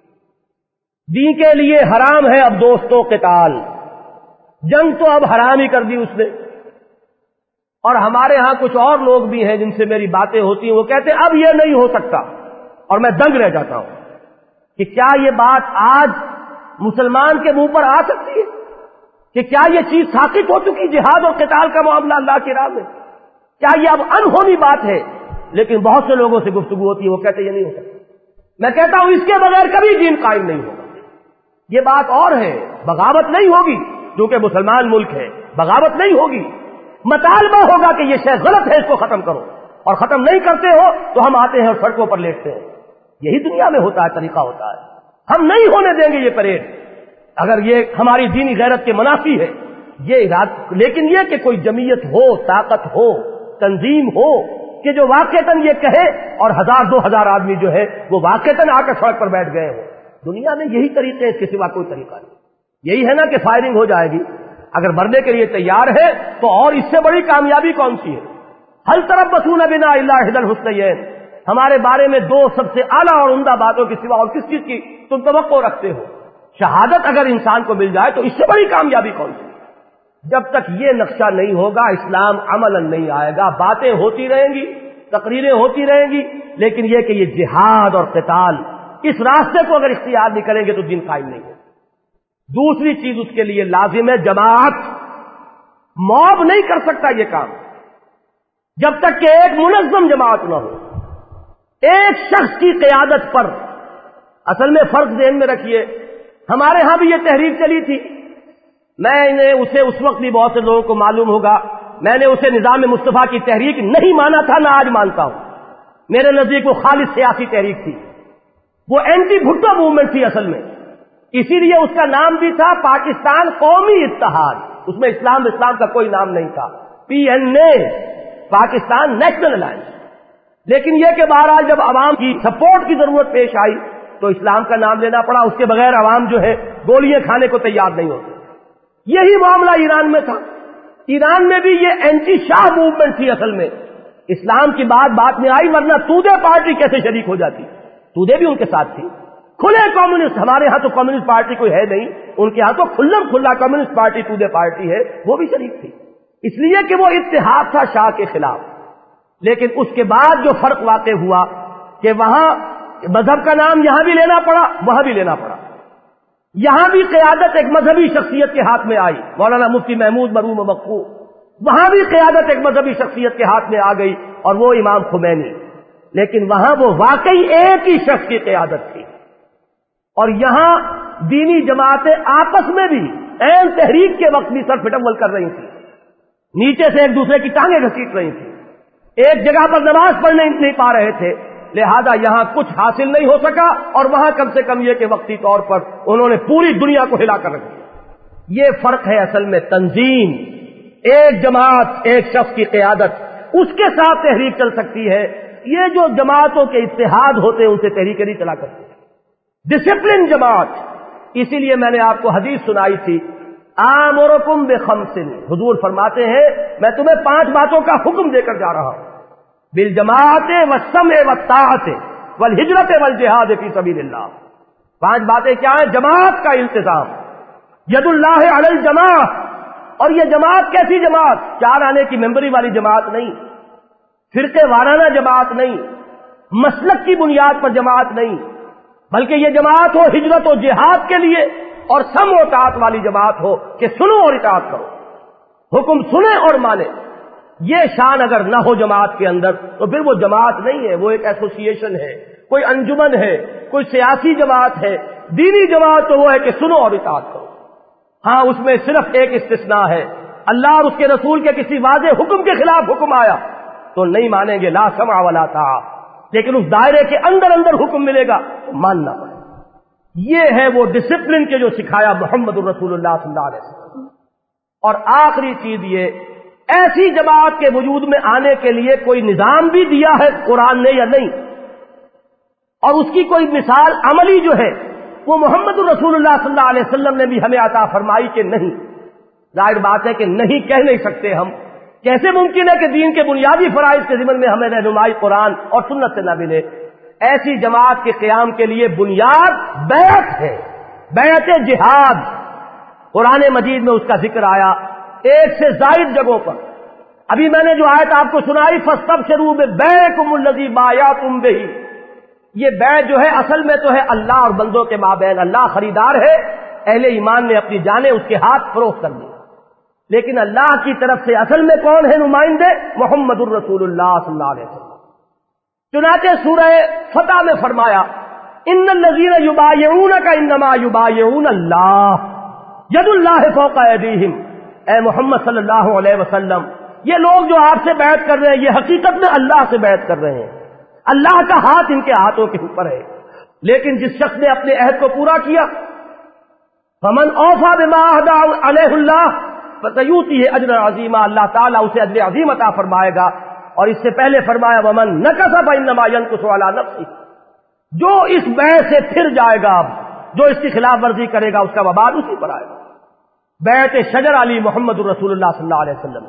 دین کے لیے حرام ہے اب دوستوں قتال، جنگ تو اب حرام ہی کر دی اس نے۔ اور ہمارے ہاں کچھ اور لوگ بھی ہیں جن سے میری باتیں ہوتی ہیں، وہ کہتے ہیں اب یہ نہیں ہو سکتا، اور میں دنگ رہ جاتا ہوں کہ کیا یہ بات آج مسلمان کے منہ پر آ سکتی ہے کہ کیا یہ چیز ساقط ہو چکی، جہاد اور قتال کا معاملہ اللہ کی راہ میں؟ کیا یہ اب انہونی بات ہے؟ لیکن بہت سے لوگوں سے گفتگو ہوتی ہے، وہ کہتے ہیں یہ نہیں ہو سکتا۔ میں کہتا ہوں اس کے بغیر کبھی دین قائم نہیں ہوگا۔ یہ بات اور ہے، بغاوت نہیں ہوگی کیونکہ مسلمان ملک ہے، بغاوت نہیں ہوگی، مطالبہ ہوگا کہ یہ شے غلط ہے، اس کو ختم کرو، اور ختم نہیں کرتے ہو تو ہم آتے ہیں اور سڑکوں پر لیٹتے ہیں۔ یہی دنیا میں ہوتا ہے، طریقہ ہوتا ہے۔ ہم نہیں ہونے دیں گے یہ پریڈ، اگر یہ ہماری دینی غیرت کے منافی ہے یہ ارادہ، لیکن یہ کہ کوئی جمعیت ہو، طاقت ہو، تنظیم ہو کہ جو واقعتاً یہ کہے اور ہزار دو ہزار آدمی جو ہے وہ واقعتاً آ کر سڑک پر بیٹھ گئے ہوں۔ دنیا میں یہی طریقے، اس کے سوا کوئی طریقہ نہیں۔ یہی ہے نا کہ فائرنگ ہو جائے گی، اگر مرنے کے لیے تیار ہے تو اور اس سے بڑی کامیابی کون سی ہے؟ حل تربصون بنا الا احدى الحسنيين، ہمارے بارے میں دو سب سے اعلیٰ اور عمدہ باتوں کے سوا اور کس چیز کی تم توقع رکھتے ہو؟ شہادت اگر انسان کو مل جائے تو اس سے بڑی کامیابی کون سی؟ جب تک یہ نقشہ نہیں ہوگا اسلام عملاً نہیں آئے گا۔ باتیں ہوتی رہیں گی، تقریریں ہوتی رہیں گی، لیکن یہ کہ یہ جہاد اور قتال اس راستے کو اگر اختیار نہیں کریں گے تو دین قائم نہیں ہوگا۔ دوسری چیز اس کے لیے لازم ہے جماعت، موب نہیں کر سکتا یہ کام جب تک کہ ایک منظم جماعت نہ ہو، ایک شخص کی قیادت پر۔ اصل میں فرق ذہن میں رکھیے، ہمارے ہاں بھی یہ تحریک چلی تھی، میں نے اسے اس وقت بھی بہت سے لوگوں کو معلوم ہوگا، میں نے اسے نظام مصطفیٰ کی تحریک نہیں مانا تھا، نہ آج مانتا ہوں۔ میرے نزدیک وہ خالص سیاسی تحریک تھی، وہ اینٹی بھٹو موومنٹ تھی اصل میں، اسی لیے اس کا نام بھی تھا پاکستان قومی اتحاد، اس میں اسلام اسلام کا کوئی نام نہیں تھا، P N A, Pakistan national alliance. لیکن یہ کہ بہرحال جب عوام کی سپورٹ کی ضرورت پیش آئی تو اسلام کا نام لینا پڑا، اس کے بغیر عوام جو ہے گولیاں کھانے کو تیار نہیں ہوتے۔ یہی معاملہ ایران میں تھا، ایران میں بھی یہ اینٹی شاہ موومنٹ تھی اصل میں، اسلام کی بات بات میں آئی، ورنہ تودے پارٹی کیسے شریک ہو جاتی؟ تودے بھی ان کے ساتھ تھی. کھلے کمیونسٹ، ہمارے ہاں تو کمیونسٹ پارٹی کوئی ہے نہیں، ان کے ہاں تو کھلم کھلا کمیونسٹ پارٹی تودے پارٹی ہے، وہ بھی شریک تھی. اس لیے کہ وہ اتحاد تھا شاہ کے خلاف. لیکن اس کے بعد جو فرق واقع ہوا کہ وہاں مذہب کا نام یہاں بھی لینا پڑا، وہاں بھی لینا پڑا. یہاں بھی قیادت ایک مذہبی شخصیت کے ہاتھ میں آئی، مولانا مفتی محمود مرحوم مقبول. وہاں بھی قیادت ایک مذہبی شخصیت کے ہاتھ میں آ گئی اور وہ امام خمینی. لیکن وہاں وہ واقعی ایک ہی شخص کی قیادت تھی. اور یہاں دینی جماعتیں آپس میں بھی عین تحریک کے وقت بھی سر پھٹمل کر رہی تھی، نیچے سے ایک دوسرے کی ٹانگیں گھسیٹ رہی تھی، ایک جگہ پر نماز پڑھنے نہیں پا رہے تھے. لہذا یہاں کچھ حاصل نہیں ہو سکا اور وہاں کم سے کم یہ کہ وقتی طور پر انہوں نے پوری دنیا کو ہلا کر رکھ دیا. یہ فرق ہے اصل میں تنظیم. ایک جماعت ایک شخص کی قیادت، اس کے ساتھ تحریک چل سکتی ہے. یہ جو جماعتوں کے اتحاد ہوتے ہیں ان سے تحریکیں نہیں چلا کرتے. ڈسپلن جماعت. اسی لیے میں نے آپ کو حدیث سنائی تھی، آمرکم بخمس، حضور فرماتے ہیں میں تمہیں پانچ باتوں کا حکم دے کر جا رہا ہوں، بالجماعت والسمع والطاعت والہجرت والجہاد فی سبیل اللہ. پانچ باتیں کیا ہیں؟ جماعت کا التزام، ید اللہ علی الجماعت. اور یہ جماعت کیسی جماعت؟ چار آنے کی ممبری والی جماعت نہیں، فرقے وارانہ جماعت نہیں، مسلک کی بنیاد پر جماعت نہیں، بلکہ یہ جماعت ہو ہجرت و جہاد کے لیے اور سمع و طاعت والی جماعت ہو کہ سنو اور اطاعت کرو، حکم سنیں اور مانیں. یہ شان اگر نہ ہو جماعت کے اندر تو پھر وہ جماعت نہیں ہے، وہ ایک ایسوسی ایشن ہے، کوئی انجمن ہے، کوئی سیاسی جماعت ہے. دینی جماعت تو وہ ہے کہ سنو اور اطاعت کرو. ہاں اس میں صرف ایک استثناء ہے، اللہ اور اس کے رسول کے کسی واضح حکم کے خلاف حکم آیا تو نہیں مانیں گے، لا سمع ولا طاعۃ. لیکن اس دائرے کے اندر اندر حکم ملے گا تو ماننا پڑے. یہ ہے وہ ڈسپلن کے جو سکھایا محمد الرسول اللہ صلی اللہ علیہ وسلم. اور آخری چیز یہ، ایسی جماعت کے وجود میں آنے کے لیے کوئی نظام بھی دیا ہے قرآن نے یا نہیں، اور اس کی کوئی مثال عملی جو ہے وہ محمد الرسول اللہ صلی اللہ علیہ وسلم نے بھی ہمیں عطا فرمائی کہ نہیں. ظاہر بات ہے کہ نہیں کہہ نہیں سکتے ہم. کیسے ممکن ہے کہ دین کے بنیادی فرائض کے ضمن میں ہمیں رہنمائی قرآن اور سنت سے نہ ملے؟ ایسی جماعت کے قیام کے لیے بنیاد بیعت ہے، بیعت جہاد. قرآن مجید میں اس کا ذکر آیا ایک سے زائد جگہوں پر. ابھی میں نے جو آیت آپ کو سنائی، فاستبشروا ببیعکم الذی بایعتم بہ، یہ بیع جو ہے اصل میں تو ہے اللہ اور بندوں کے مابین. اللہ خریدار ہے، اہل ایمان نے اپنی جانیں اس کے ہاتھ فروخت کر دی. لیکن اللہ کی طرف سے اصل میں کون ہے نمائندے؟ محمد الرسول اللہ صلی اللہ علیہ وسلم. چنانچہ سورہ فتح میں فرمایا ان الذین یبایعونک انما یبایعون اللہ ید اللہ فوق ایدیہم. اے محمد صلی اللہ علیہ وسلم، یہ لوگ جو آپ سے بیعت کر رہے ہیں یہ حقیقت میں اللہ سے بیعت کر رہے ہیں، اللہ کا ہاتھ ان کے ہاتھوں کے اوپر ہے. لیکن جس شخص نے اپنے عہد کو پورا کیا، فمن اوفی بما عہد علیہ اللہ فسیؤتیہ اجرا عظیما، اللہ تعالیٰ اسے اجر عظیم عطا فرمائے گا. اور اس سے پہلے فرمایا ومن نکث فانما ینکث علی نفسہ، جو اس بیع سے پھر جائے گا، جو اس کی خلاف ورزی کرے گا اس کا وبال اسی پر آئے گا. بیعت شجر علی محمد الرسول اللہ صلی اللہ علیہ وسلم.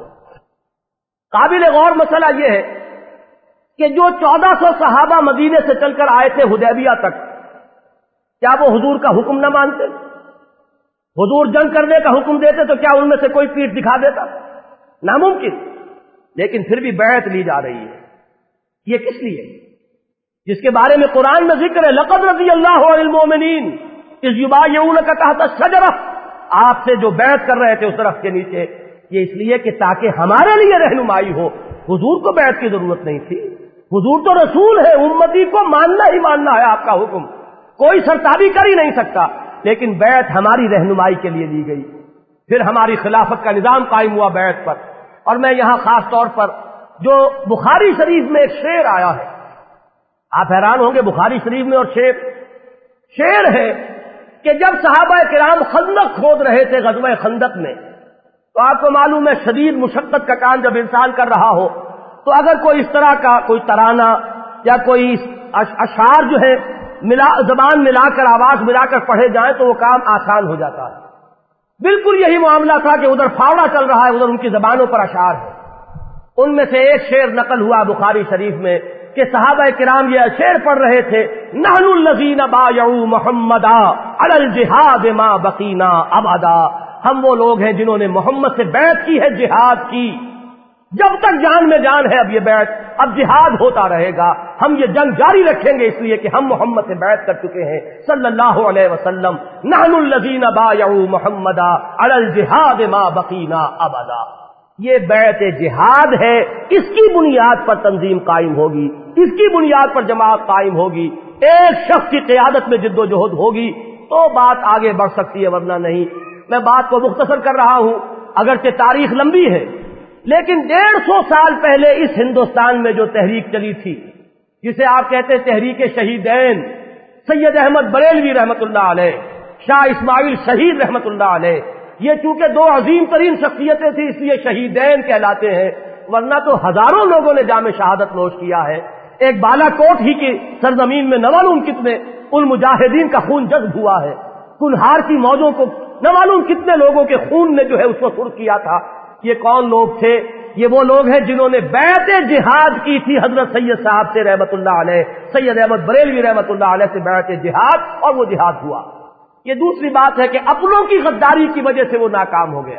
قابل غور مسئلہ یہ ہے کہ جو چودہ سو صحابہ مدینے سے چل کر آئے تھے حدیبیہ تک، کیا وہ حضور کا حکم نہ مانتے؟ حضور جنگ کرنے کا حکم دیتے تو کیا ان میں سے کوئی پیٹھ دکھا دیتا؟ ناممکن. لیکن پھر بھی بیعت لی جا رہی ہے. یہ کس لیے؟ جس کے بارے میں قرآن میں ذکر ہے لقد رضی اللہ عن المؤمنین اذ یبایعونک تحت الشجرہ، آپ سے جو بیعت کر رہے تھے اس درخت کے نیچے. یہ اس لیے کہ تاکہ ہمارے لیے رہنمائی ہو. حضور کو بیعت کی ضرورت نہیں تھی، حضور تو رسول ہے، امتی کو ماننا ہی ماننا ہے آپ کا حکم، کوئی سرتابی کر ہی نہیں سکتا. لیکن بیعت ہماری رہنمائی کے لیے لی گئی، پھر ہماری خلافت کا نظام قائم ہوا بیعت پر. اور میں یہاں خاص طور پر جو بخاری شریف میں ایک شعر آیا ہے، آپ حیران ہوں گے بخاری شریف میں اور شعر شعر ہے کہ جب صحابہ کرام خندق کھود رہے تھے غزوہ خندق میں، تو آپ کو معلوم ہے شدید مشقت کا کام جب انسان کر رہا ہو تو اگر کوئی اس طرح کا کوئی ترانہ یا کوئی اشعار جو ہے ملا زبان ملا کر آواز ملا کر پڑھے جائیں تو وہ کام آسان ہو جاتا ہے. بالکل یہی معاملہ تھا کہ ادھر فاوڑا چل رہا ہے، ادھر ان کی زبانوں پر اشعار ہے. ان میں سے ایک شعر نقل ہوا بخاری شریف میں کہ صحابہ کرام یہ شعر پڑھ رہے تھے، نحن الذین بایعوا محمدا علی الجہاد ما بقینا ابدا، ہم وہ لوگ ہیں جنہوں نے محمد سے بیعت کی ہے جہاد کی، جب تک جان میں جان ہے اب یہ بیعت، اب جہاد ہوتا رہے گا، ہم یہ جنگ جاری رکھیں گے اس لیے کہ ہم محمد سے بیعت کر چکے ہیں صلی اللہ علیہ وسلم۔ نحن الذین بایعوا محمدا علی الجہاد ما بقینا ابدا، یہ بیعت جہاد ہے، اس کی بنیاد پر تنظیم قائم ہوگی، اس کی بنیاد پر جماعت قائم ہوگی، ایک شخص کی قیادت میں جد و جہد ہوگی تو بات آگے بڑھ سکتی ہے، ورنہ نہیں۔ میں بات کو مختصر کر رہا ہوں، اگرچہ تاریخ لمبی ہے، لیکن ڈیڑھ سو سال پہلے اس ہندوستان میں جو تحریک چلی تھی، جسے آپ کہتے ہیں تحریک شہیدین، سید احمد بریلوی رحمت اللہ علیہ، شاہ اسماعیل شہید رحمت اللہ علیہ، یہ چونکہ دو عظیم ترین شخصیتیں تھیں اس لیے شہیدین کہلاتے ہیں، ورنہ تو ہزاروں لوگوں نے جام شہادت نوش کیا ہے۔ ایک بالا کوٹ ہی کی سرزمین میں نہ معلوم کتنے ان مجاہدین کا خون جذب ہوا ہے، کنہار کی موجوں کو نہ معلوم کتنے لوگوں کے خون نے جو ہے اس کو سرخ کیا تھا۔ یہ کون لوگ تھے؟ یہ وہ لوگ ہیں جنہوں نے بیعت جہاد کی تھی حضرت سید صاحب سے رحمت اللہ علیہ، سید احمد بریلوی رحمت اللہ علیہ سے بیعت جہاد، اور وہ جہاد ہوا۔ یہ دوسری بات ہے کہ اپنوں کی غداری کی وجہ سے وہ ناکام ہو گیا۔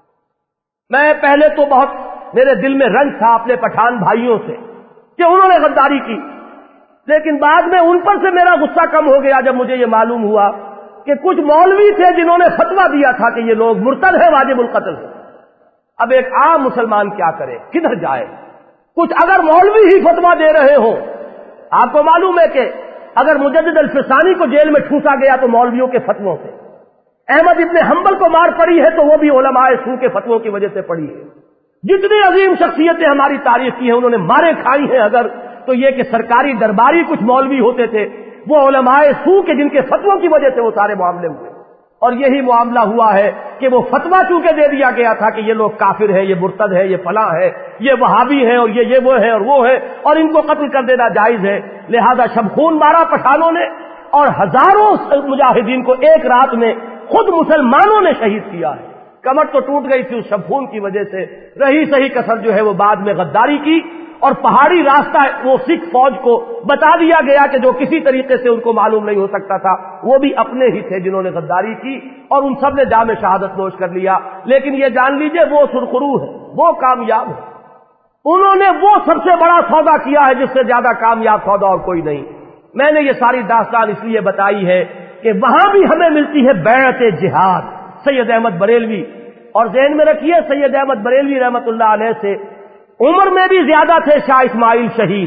میں پہلے تو بہت میرے دل میں رنج تھا اپنے پٹھان بھائیوں سے کہ انہوں نے غداری کی، لیکن بعد میں ان پر سے میرا غصہ کم ہو گیا جب مجھے یہ معلوم ہوا کہ کچھ مولوی تھے جنہوں نے فتویٰ دیا تھا کہ یہ لوگ مرتد ہے، واجب القتل ہے۔ اب ایک عام مسلمان کیا کرے، کدھر جائے؟ کچھ اگر مولوی ہی فتویٰ دے رہے ہوں، آپ کو معلوم ہے کہ اگر مجدد الفسانی کو جیل میں ٹھوسا گیا تو مولویوں کے فتووں سے، احمد ابن حنبل کو مار پڑی ہے تو وہ بھی علماء سو کے فتووں کی وجہ سے پڑی ہے۔ جتنی عظیم شخصیتیں ہماری تاریخ کی ہیں انہوں نے مارے کھائی ہیں، اگر تو یہ کہ سرکاری درباری کچھ مولوی ہوتے تھے وہ علماء سو کے جن کے فتووں کی وجہ سے وہ سارے معاملے ہوئے، اور یہی معاملہ ہوا ہے کہ وہ فتویٰ چونکہ دے دیا گیا تھا کہ یہ لوگ کافر ہیں، یہ مرتد ہے، یہ فلاں ہے، یہ وہابی ہیں، اور یہ یہ وہ ہے اور وہ ہے، اور ان کو قتل کر دینا جائز ہے، لہذا شب خون مارا پٹھانوں نے، اور ہزاروں مجاہدین کو ایک رات میں خود مسلمانوں نے شہید کیا ہے۔ کمر تو ٹوٹ گئی تھی اس شب خون کی وجہ سے، رہی صحیح کسر جو ہے وہ بعد میں غداری کی، اور پہاڑی راستہ وہ سکھ فوج کو بتا دیا گیا کہ جو کسی طریقے سے ان کو معلوم نہیں ہو سکتا تھا، وہ بھی اپنے ہی تھے جنہوں نے غداری کی، اور ان سب نے جام شہادت نوش کر لیا۔ لیکن یہ جان لیجئے وہ سرخرو ہے، وہ کامیاب ہے، انہوں نے وہ سب سے بڑا سودا کیا ہے جس سے زیادہ کامیاب سودا اور کوئی نہیں۔ میں نے یہ ساری داستان اس لیے بتائی ہے کہ وہاں بھی ہمیں ملتی ہے بیعت جہاد سید احمد بریلوی، اور ذہن میں رکھیے سید احمد بریلوی رحمت اللہ علیہ سے عمر میں بھی زیادہ تھے شاہ اسماعیل شہید،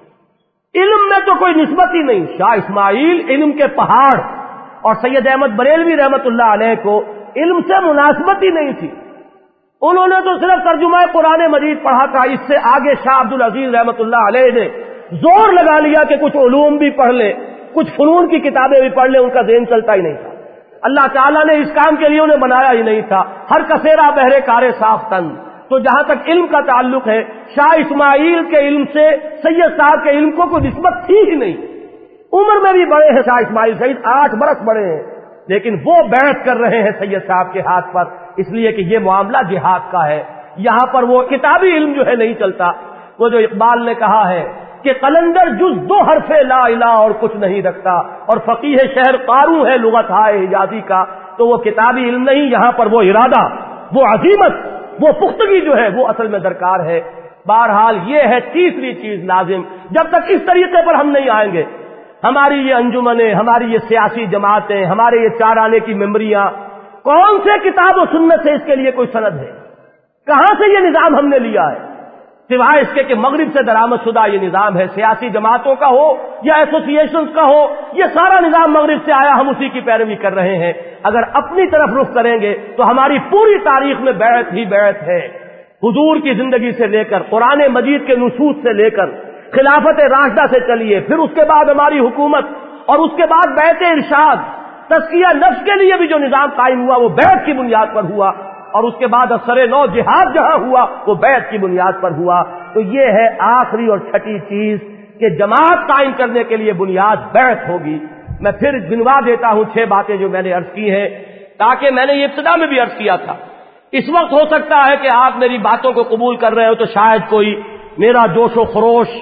علم میں تو کوئی نسبت ہی نہیں، شاہ اسماعیل علم کے پہاڑ، اور سید احمد بریلوی رحمت اللہ علیہ کو علم سے مناسبت ہی نہیں تھی، انہوں نے تو صرف ترجمہ قرآن مجید پڑھا تھا۔ اس سے آگے شاہ عبد العزیز رحمت اللہ علیہ نے زور لگا لیا کہ کچھ علوم بھی پڑھ لیں، کچھ فنون کی کتابیں بھی پڑھ لیں، ان کا ذہن چلتا ہی نہیں تھا۔ اللہ تعالیٰ نے اس کام کے لیے انہیں بنایا ہی نہیں تھا، ہر کسیرا بہرے کارے صاف تن۔ تو جہاں تک علم کا تعلق ہے، شاہ اسماعیل کے علم سے سید صاحب کے علم کو کوئی نسبت تھی ہی نہیں۔ عمر میں بھی بڑے ہیں شاہ اسماعیل شہید، آٹھ برس بڑے ہیں، لیکن وہ بیعت کر رہے ہیں سید صاحب کے ہاتھ پر، اس لیے کہ یہ معاملہ جہاد کا ہے، یہاں پر وہ کتابی علم جو ہے نہیں چلتا۔ وہ جو اقبال نے کہا ہے کہ قلندر جز دو حرف لا الہ اور کچھ نہیں رکھتا، اور فقیہ شہر قاروں ہے لغت ہائے حجازی کا، تو وہ کتابی علم نہیں، یہاں پر وہ ارادہ، وہ عظیمت، وہ پختگی جو ہے وہ اصل میں درکار ہے۔ بہرحال یہ ہے تیسری چیز لازم، جب تک اس طریقے پر ہم نہیں آئیں گے، ہماری یہ انجمنیں، ہماری یہ سیاسی جماعتیں، ہمارے یہ چار آنے کی ممبریاں، کون سے کتاب و سنت سے اس کے لیے کوئی سند ہے؟ کہاں سے یہ نظام ہم نے لیا ہے؟ سوائے اس کے کہ مغرب سے درآمد شدہ یہ نظام ہے، سیاسی جماعتوں کا ہو یا ایسوسیشنز کا ہو، یہ سارا نظام مغرب سے آیا، ہم اسی کی پیروی کر رہے ہیں۔ اگر اپنی طرف رخ کریں گے تو ہماری پوری تاریخ میں بیعت ہی بیعت ہے، حضور کی زندگی سے لے کر قرآن مجید کے نصوص سے لے کر خلافت راشدہ سے چلیے، پھر اس کے بعد ہماری حکومت، اور اس کے بعد بیعت ارشاد، تزکیہ نفس کے لیے بھی جو نظام قائم ہوا وہ بیعت کی بنیاد پر ہوا، اور اس کے بعد اثر نو جہاد جہاں ہوا وہ بیعت کی بنیاد پر ہوا۔ تو یہ ہے آخری اور چھٹی چیز کہ جماعت قائم کرنے کے لیے بنیاد بیعت ہوگی۔ میں پھر گنوا دیتا ہوں چھ باتیں جو میں نے عرض کی ہیں، تاکہ میں نے یہ ابتدا میں بھی عرض کیا تھا، اس وقت ہو سکتا ہے کہ آپ میری باتوں کو قبول کر رہے ہو تو شاید کوئی میرا جوش و خروش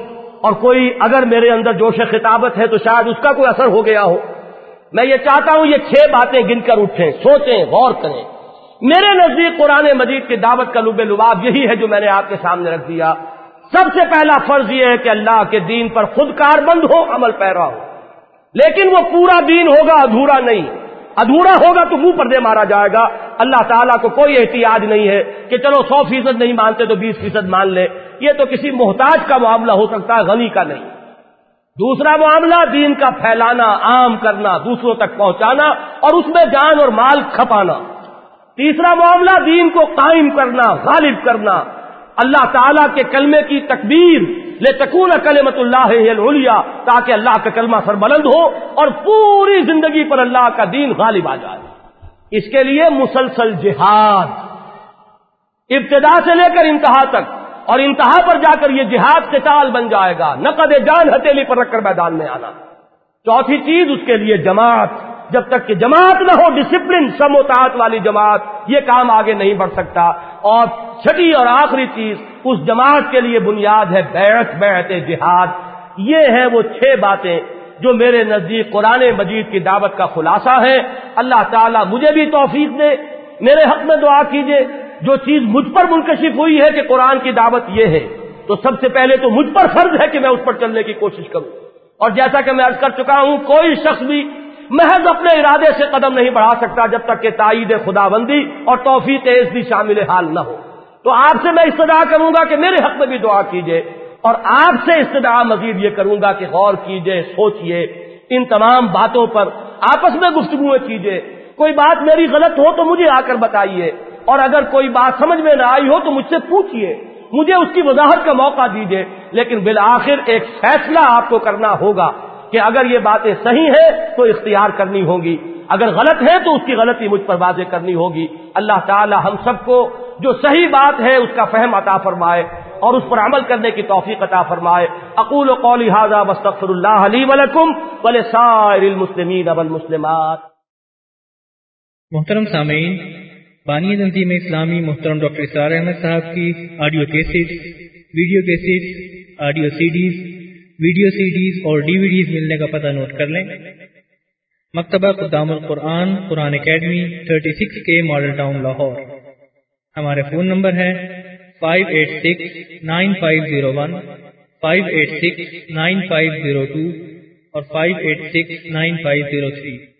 اور کوئی اگر میرے اندر جوش خطابت ہے تو شاید اس کا کوئی اثر ہو گیا ہو. میں یہ چاہتا ہوں یہ چھ باتیں گن کر اٹھیں، سوچیں، غور کریں. میرے نزدیک قرآن مجید کی دعوت کا لب لباب یہی ہے جو میں نے آپ کے سامنے رکھ دیا. سب سے پہلا فرض یہ ہے کہ اللہ کے دین پر خود کاربند ہو، عمل پیرا ہو. لیکن وہ پورا دین ہوگا، ادھورا نہیں. ادھورا ہوگا تو منہ پر دے مارا جائے گا. اللہ تعالیٰ کو کوئی احتیاج نہیں ہے کہ چلو سو فیصد نہیں مانتے تو بیس فیصد مان لے. یہ تو کسی محتاج کا معاملہ ہو سکتا ہے، غنی کا نہیں. دوسرا معاملہ دین کا پھیلانا، عام کرنا، دوسروں تک پہنچانا اور اس میں جان اور مال کھپانا. تیسرا معاملہ دین کو قائم کرنا، غالب کرنا. اللہ تعالیٰ کے کلمے کی تکبیر لتکون کلمۃ اللہ ہی العلیٰ، تاکہ اللہ کا کلمہ سربلند ہو اور پوری زندگی پر اللہ کا دین غالب آ جائے. اس کے لیے مسلسل جہاد، ابتدا سے لے کر انتہا تک، اور انتہا پر جا کر یہ جہاد قتال بن جائے گا، نقد جان ہتھیلی پر رکھ کر میدان میں آنا. چوتھی چیز اس کے لیے جماعت. جب تک کہ جماعت نہ ہو، ڈسپلن، سم و طاعت والی جماعت، یہ کام آگے نہیں بڑھ سکتا. اور چھٹی اور آخری چیز اس جماعت کے لیے بنیاد ہے بیعت، بیعت جہاد. یہ ہیں وہ چھ باتیں جو میرے نزدیک قرآن مجید کی دعوت کا خلاصہ ہے. اللہ تعالیٰ مجھے بھی توفیق دے. میرے حق میں دعا کیجئے. جو چیز مجھ پر منکشف ہوئی ہے کہ قرآن کی دعوت یہ ہے، تو سب سے پہلے تو مجھ پر فرض ہے کہ میں اس پر چلنے کی کوشش کروں. اور جیسا کہ میں عرض کر چکا ہوں، کوئی شخص بھی محض اپنے ارادے سے قدم نہیں بڑھا سکتا جب تک کہ تائید خداوندی اور توفیق عزتی شامل حال نہ ہو. تو آپ سے میں استدعا کروں گا کہ میرے حق میں بھی دعا کیجئے، اور آپ سے استدعا مزید یہ کروں گا کہ غور کیجئے، سوچئے، ان تمام باتوں پر آپس میں گفتگو کیجئے. کوئی بات میری غلط ہو تو مجھے آ کر بتائیے، اور اگر کوئی بات سمجھ میں نہ آئی ہو تو مجھ سے پوچھئے، مجھے اس کی وضاحت کا موقع دیجئے. لیکن بالآخر ایک فیصلہ آپ کو کرنا ہوگا کہ اگر یہ باتیں صحیح ہیں تو اختیار کرنی ہوگی، اگر غلط ہے تو اس کی غلطی مجھ پر واضح کرنی ہوگی. اللہ تعالی ہم سب کو جو صحیح بات ہے اس کا فہم عطا فرمائے اور اس پر عمل کرنے کی توفیق عطا فرمائے. اقول قولی ھذا واستغفر اللہ لی ولکم ولسائر المسلمین والمسلمات. محترم سامعین، بانی تنظیم اسلامی محترم ڈاکٹر اسرار احمد صاحب کی audio cassette, video cassette, audio CDs, video CDs اور ڈی وی ڈیز ملنے کا پتہ نوٹ کر لیں. Maktaba Khuddam ul-Quran Quran academy thirty six کے ماڈل ٹاؤن لاہور. ہمارے فون نمبر ہے five eight six nine five zero one, five eight six nine five zero two اور five eight six nine five zero three.